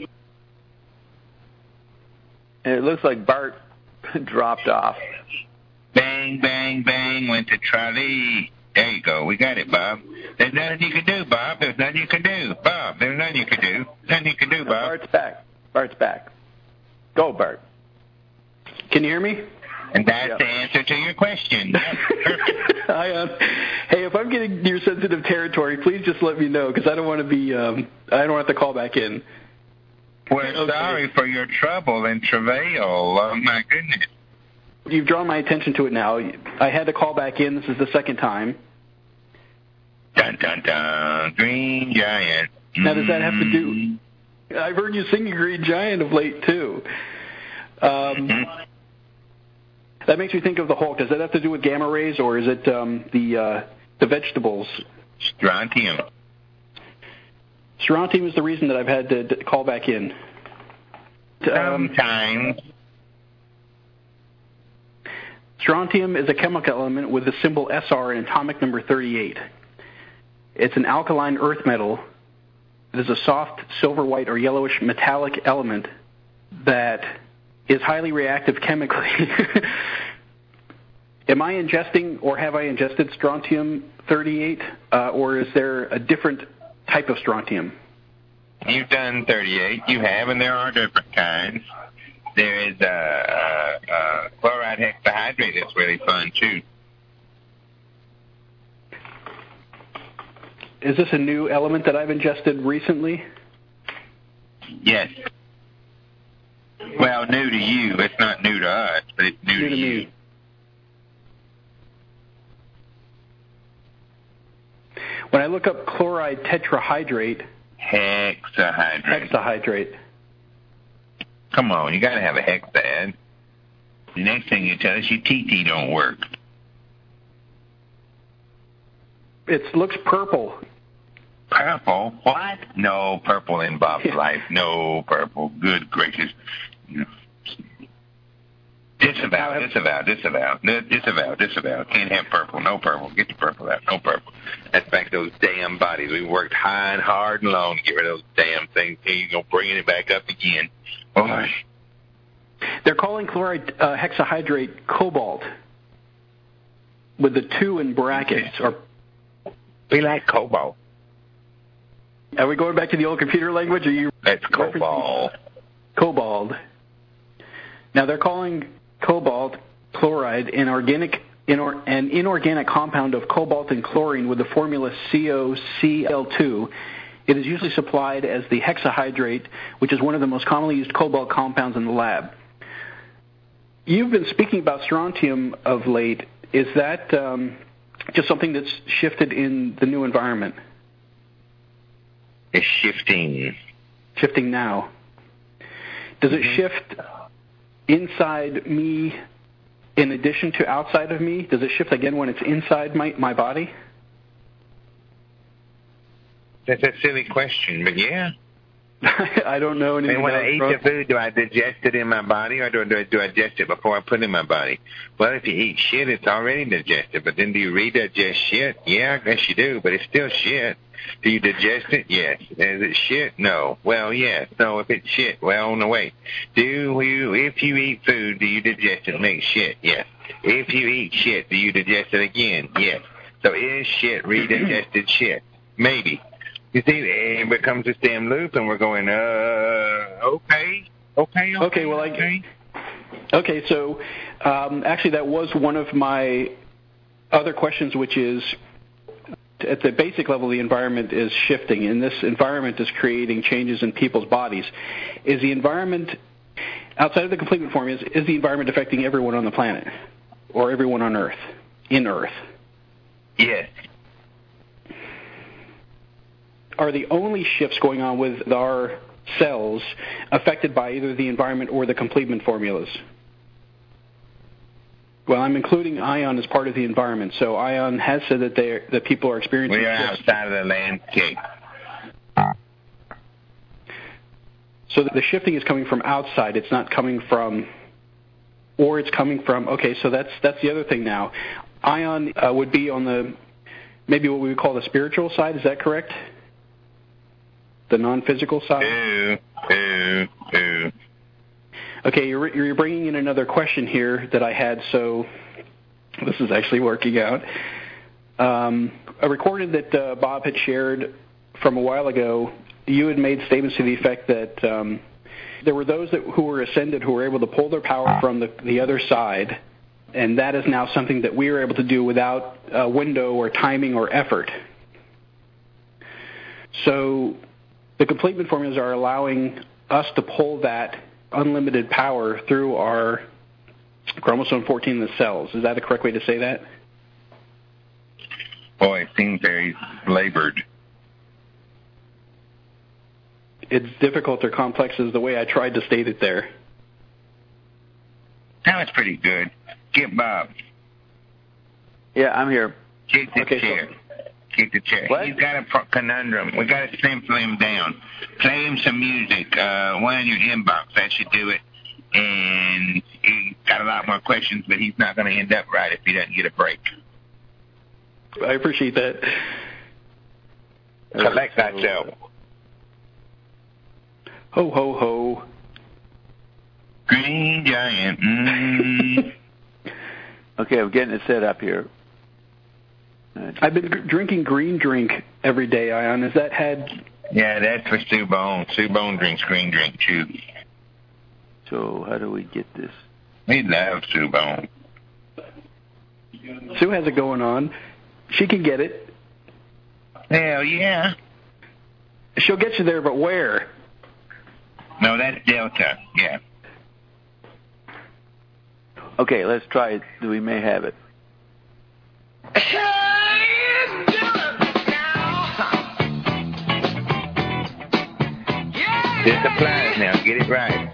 Speaker 1: And it looks like Bart dropped off.
Speaker 2: Bang, bang, bang, went to trolley. There you go. We got it, Bob. There's nothing you can do, Bob. There's nothing you can do. Bob, there's nothing you can do. Nothing you can do, Bob.
Speaker 1: Bart's back. Bart's back. Go, Bart.
Speaker 7: Can you hear me?
Speaker 2: And that's
Speaker 1: Yep.
Speaker 2: the answer to your question.
Speaker 7: I, uh, hey, if I'm getting near sensitive territory, please just let me know, because I don't want to be, um, I don't have to call back in.
Speaker 2: We're
Speaker 7: Okay.
Speaker 2: sorry for your trouble and travail. Oh, my goodness.
Speaker 7: You've drawn my attention to it now. I had to call back in. This is the second time.
Speaker 2: Dun, dun, dun. Green Giant.
Speaker 7: Now, does that have to do... I've heard you sing Green Giant of late, too. Um,
Speaker 2: Mm-hmm.
Speaker 7: That makes me think of the Hulk. Does that have to do with gamma rays, or is it um, the uh, the vegetables?
Speaker 2: Strontium.
Speaker 7: Strontium is the reason that I've had to d- call back in. Um,
Speaker 2: Sometimes.
Speaker 7: Strontium is a chemical element with the symbol S R and atomic number thirty-eight. It's an alkaline earth metal. It is a soft silver white or yellowish metallic element that is highly reactive chemically. Am I ingesting, or have I ingested strontium thirty-eight, uh, or is there a different type of strontium?
Speaker 2: You've done thirty-eight. You have, and there are different kinds. There is a, a, a chloride hexahydrate that's really fun, too.
Speaker 7: Is this a new element that I've ingested recently?
Speaker 2: Yes. Well, new to you. It's not new to us, but it's new,
Speaker 7: New
Speaker 2: to,
Speaker 7: to
Speaker 2: you.
Speaker 7: me. when I look up chloride tetrahydrate,
Speaker 2: hexahydrate.
Speaker 7: Hexahydrate.
Speaker 2: Come on, you got to have a hexad. The next thing you tell us, your T T don't work.
Speaker 7: It looks purple.
Speaker 2: Purple? What? No purple in Bob's yeah. life. No purple. Good gracious. Disavow, disavow, disavow, disavow, disavow. Can't have purple. No purple. Get the purple out. No purple. That's back to those damn bodies. We worked high and hard and long to get rid of those damn things. Here you go, bringing it back up again. Boy.
Speaker 7: They're calling chloride uh, hexahydrate cobalt with the two in brackets. Or
Speaker 2: we like cobalt.
Speaker 7: Are we going back to the old computer language? Or are you
Speaker 2: That's cobalt.
Speaker 7: Cobalt. Now they're calling cobalt chloride an organic inor- an inorganic compound of cobalt and chlorine with the formula C O C L two. It is usually supplied as the hexahydrate, which is one of the most commonly used cobalt compounds in the lab. You've been speaking about strontium of late. Is that um, just something that's shifted in the new environment?
Speaker 2: It's shifting.
Speaker 7: Shifting now. Does it shift inside me in addition to outside of me? Does it shift again when it's inside my, my body?
Speaker 2: That's a silly question, but yeah.
Speaker 7: I don't know anything.
Speaker 2: And when I eat the food, do I digest it in my body, or do, do, do I digest it before I put it in my body? Well, if you eat shit, it's already digested, but then do you redigest shit? Yeah, I guess you do, but it's still shit. Do you digest it? Yes. Is it shit? No. Well, yes. No, if it's shit, well, no, wait. Do you, if you eat food, do you digest it and make shit? Yes. If you eat shit, do you digest it again? Yes. So is shit redigested shit? Maybe. You see, it becomes this damn loop, and we're going, uh, okay, okay, okay.
Speaker 7: Okay, well,
Speaker 2: okay.
Speaker 7: I, okay, so um, actually that was one of my other questions, which is, at the basic level, the environment is shifting, and this environment is creating changes in people's bodies. Is the environment, outside of the complement formulas, is the environment affecting everyone on the planet, or everyone on Earth, in Earth?
Speaker 2: Yes.
Speaker 7: Are the only shifts going on with our cells affected by either the environment or the complement formulas? Well, I'm including ION as part of the environment. So ION has said that they that people are experiencing.
Speaker 2: We are shifts. Outside of the landscape.
Speaker 7: So the shifting is coming from outside. It's not coming from, or it's coming from. Okay, so that's that's the other thing now. ION uh, would be on the maybe what we would call the spiritual side. Is that correct? The non-physical side?
Speaker 2: Ooh, ooh, ooh.
Speaker 7: Okay, you're, you're bringing in another question here that I had, so this is actually working out. Um, I recorded that uh, Bob had shared from a while ago. You had made statements to the effect that um, there were those that, who were ascended who were able to pull their power from the, the other side, and that is now something that we are able to do without a window or timing or effort. So the complement formulas are allowing us to pull that unlimited power through our chromosome fourteen in the cells. Is that a correct way to say that?
Speaker 2: Boy, it seems very labored.
Speaker 7: It's difficult or complex is the way I tried to state it there.
Speaker 2: That was pretty good. Get Bob.
Speaker 1: Yeah, I'm here.
Speaker 2: Kick the
Speaker 7: okay,
Speaker 2: chair.
Speaker 7: So
Speaker 2: Keep the chair.
Speaker 1: What?
Speaker 2: He's got a conundrum. We got to simple him down. Play him some music. Uh, one in your inbox. That should do it. And he's got a lot more questions, but he's not going to end up right if he doesn't get a break.
Speaker 7: I appreciate that.
Speaker 2: Collect thyself.
Speaker 7: Ho, ho, ho.
Speaker 2: Green giant. Mm.
Speaker 1: Okay, I'm getting it set up here.
Speaker 7: I've been g- drinking green drink every day, Ion. Has that had...
Speaker 2: Yeah, that's for Sue Bone. Sue Bone drinks green drink, too.
Speaker 1: So how do we get this?
Speaker 2: We love Sue Bone.
Speaker 7: Sue has it going on. She can get it.
Speaker 2: Hell, yeah.
Speaker 7: She'll get you there, but where?
Speaker 2: No, that's Delta, yeah.
Speaker 1: Okay, let's try it. We may have it.
Speaker 8: Hey, it's Dylan now.
Speaker 2: This applies now. Get it right.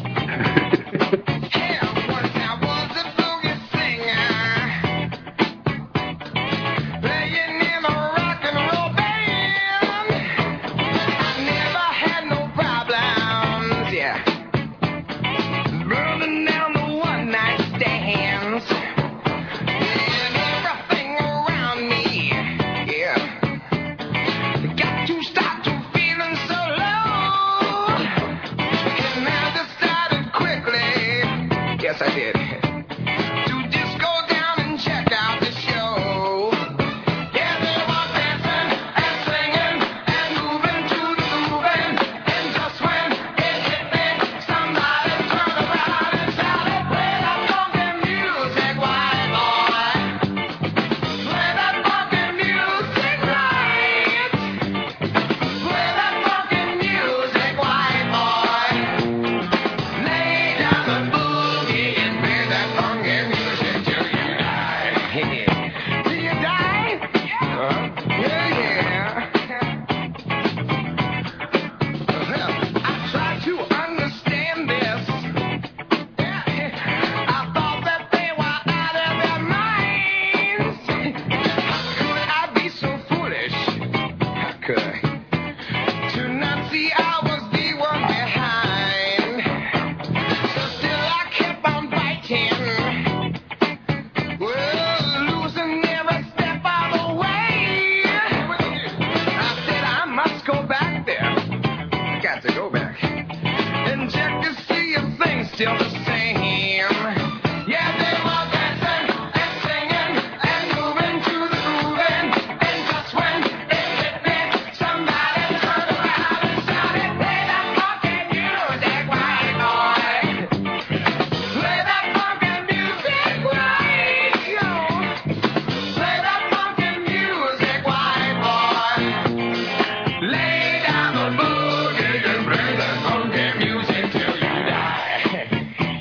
Speaker 8: Yes, I did. To just go down and check out the show. Yeah, they were dancing and singing and moving to the moving. And just when it hit me, somebody turned around and shouted, play that funky music, white boy. Play that funky music right. Play that funky music, white boy. Lay down the boogie and play that funky music till you die. Till you die? Uh-huh. Yeah, yeah. Well, I tried to understand this. Yeah. I thought that they were out of their minds. How could I be so foolish? How could I? To not see I was the one behind. So still I kept on fighting. Well, losing every step of the way. I said I must go back there. I got to go back and check to see if things still the same. Yeah, they were dancing and singing and moving to the grooving. And just when it hit me, somebody turned around and shouted, play that funky music, white boy. Play that funky music right, yo. Play that funky music, white boy. Lay down the boogie and play that funky music till you die.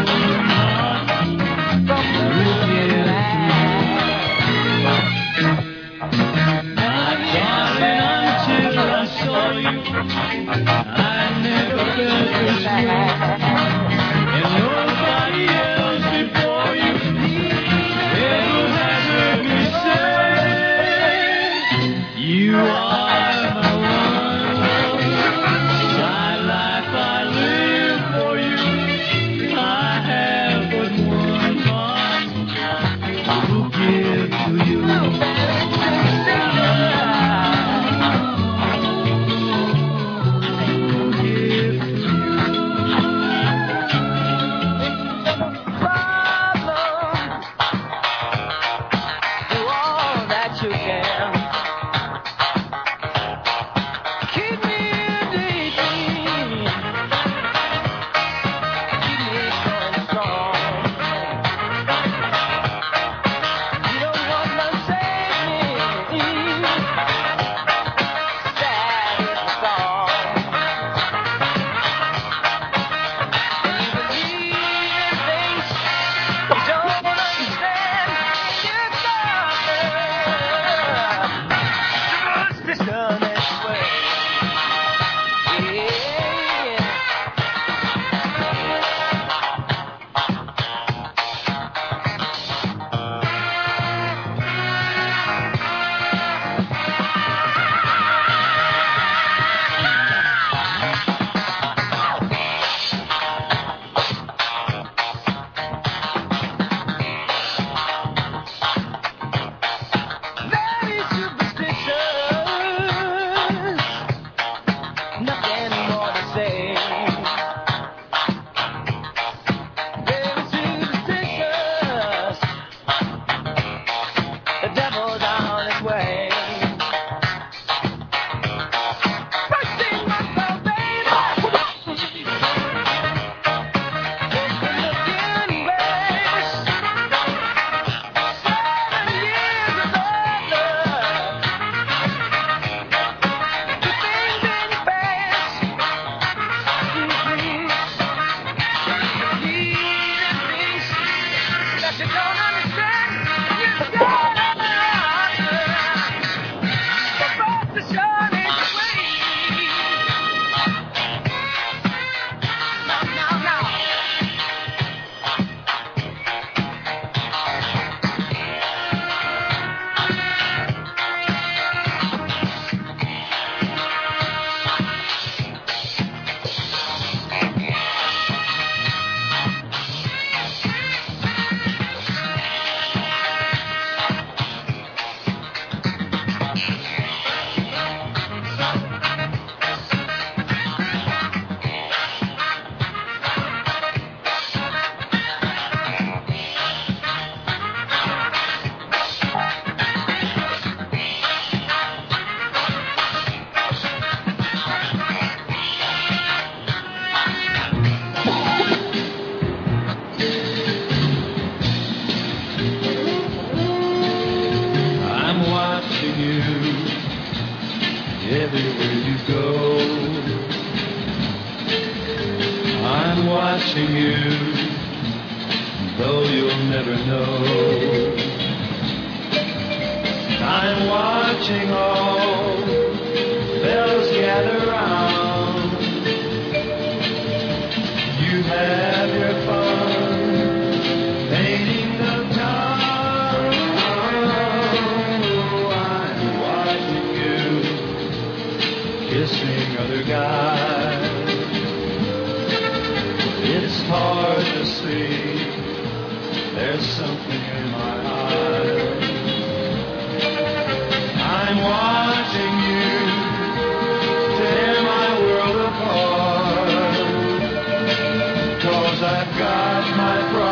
Speaker 9: everywhere you go. I'm watching you, though you'll never know. I'm watching all fellows gather round. You have your fun painting the town. I'm watching you kissing other guys. It's hard to see, there's something in my eyes. I'm watching you tear my world apart, 'cause I've got my pride.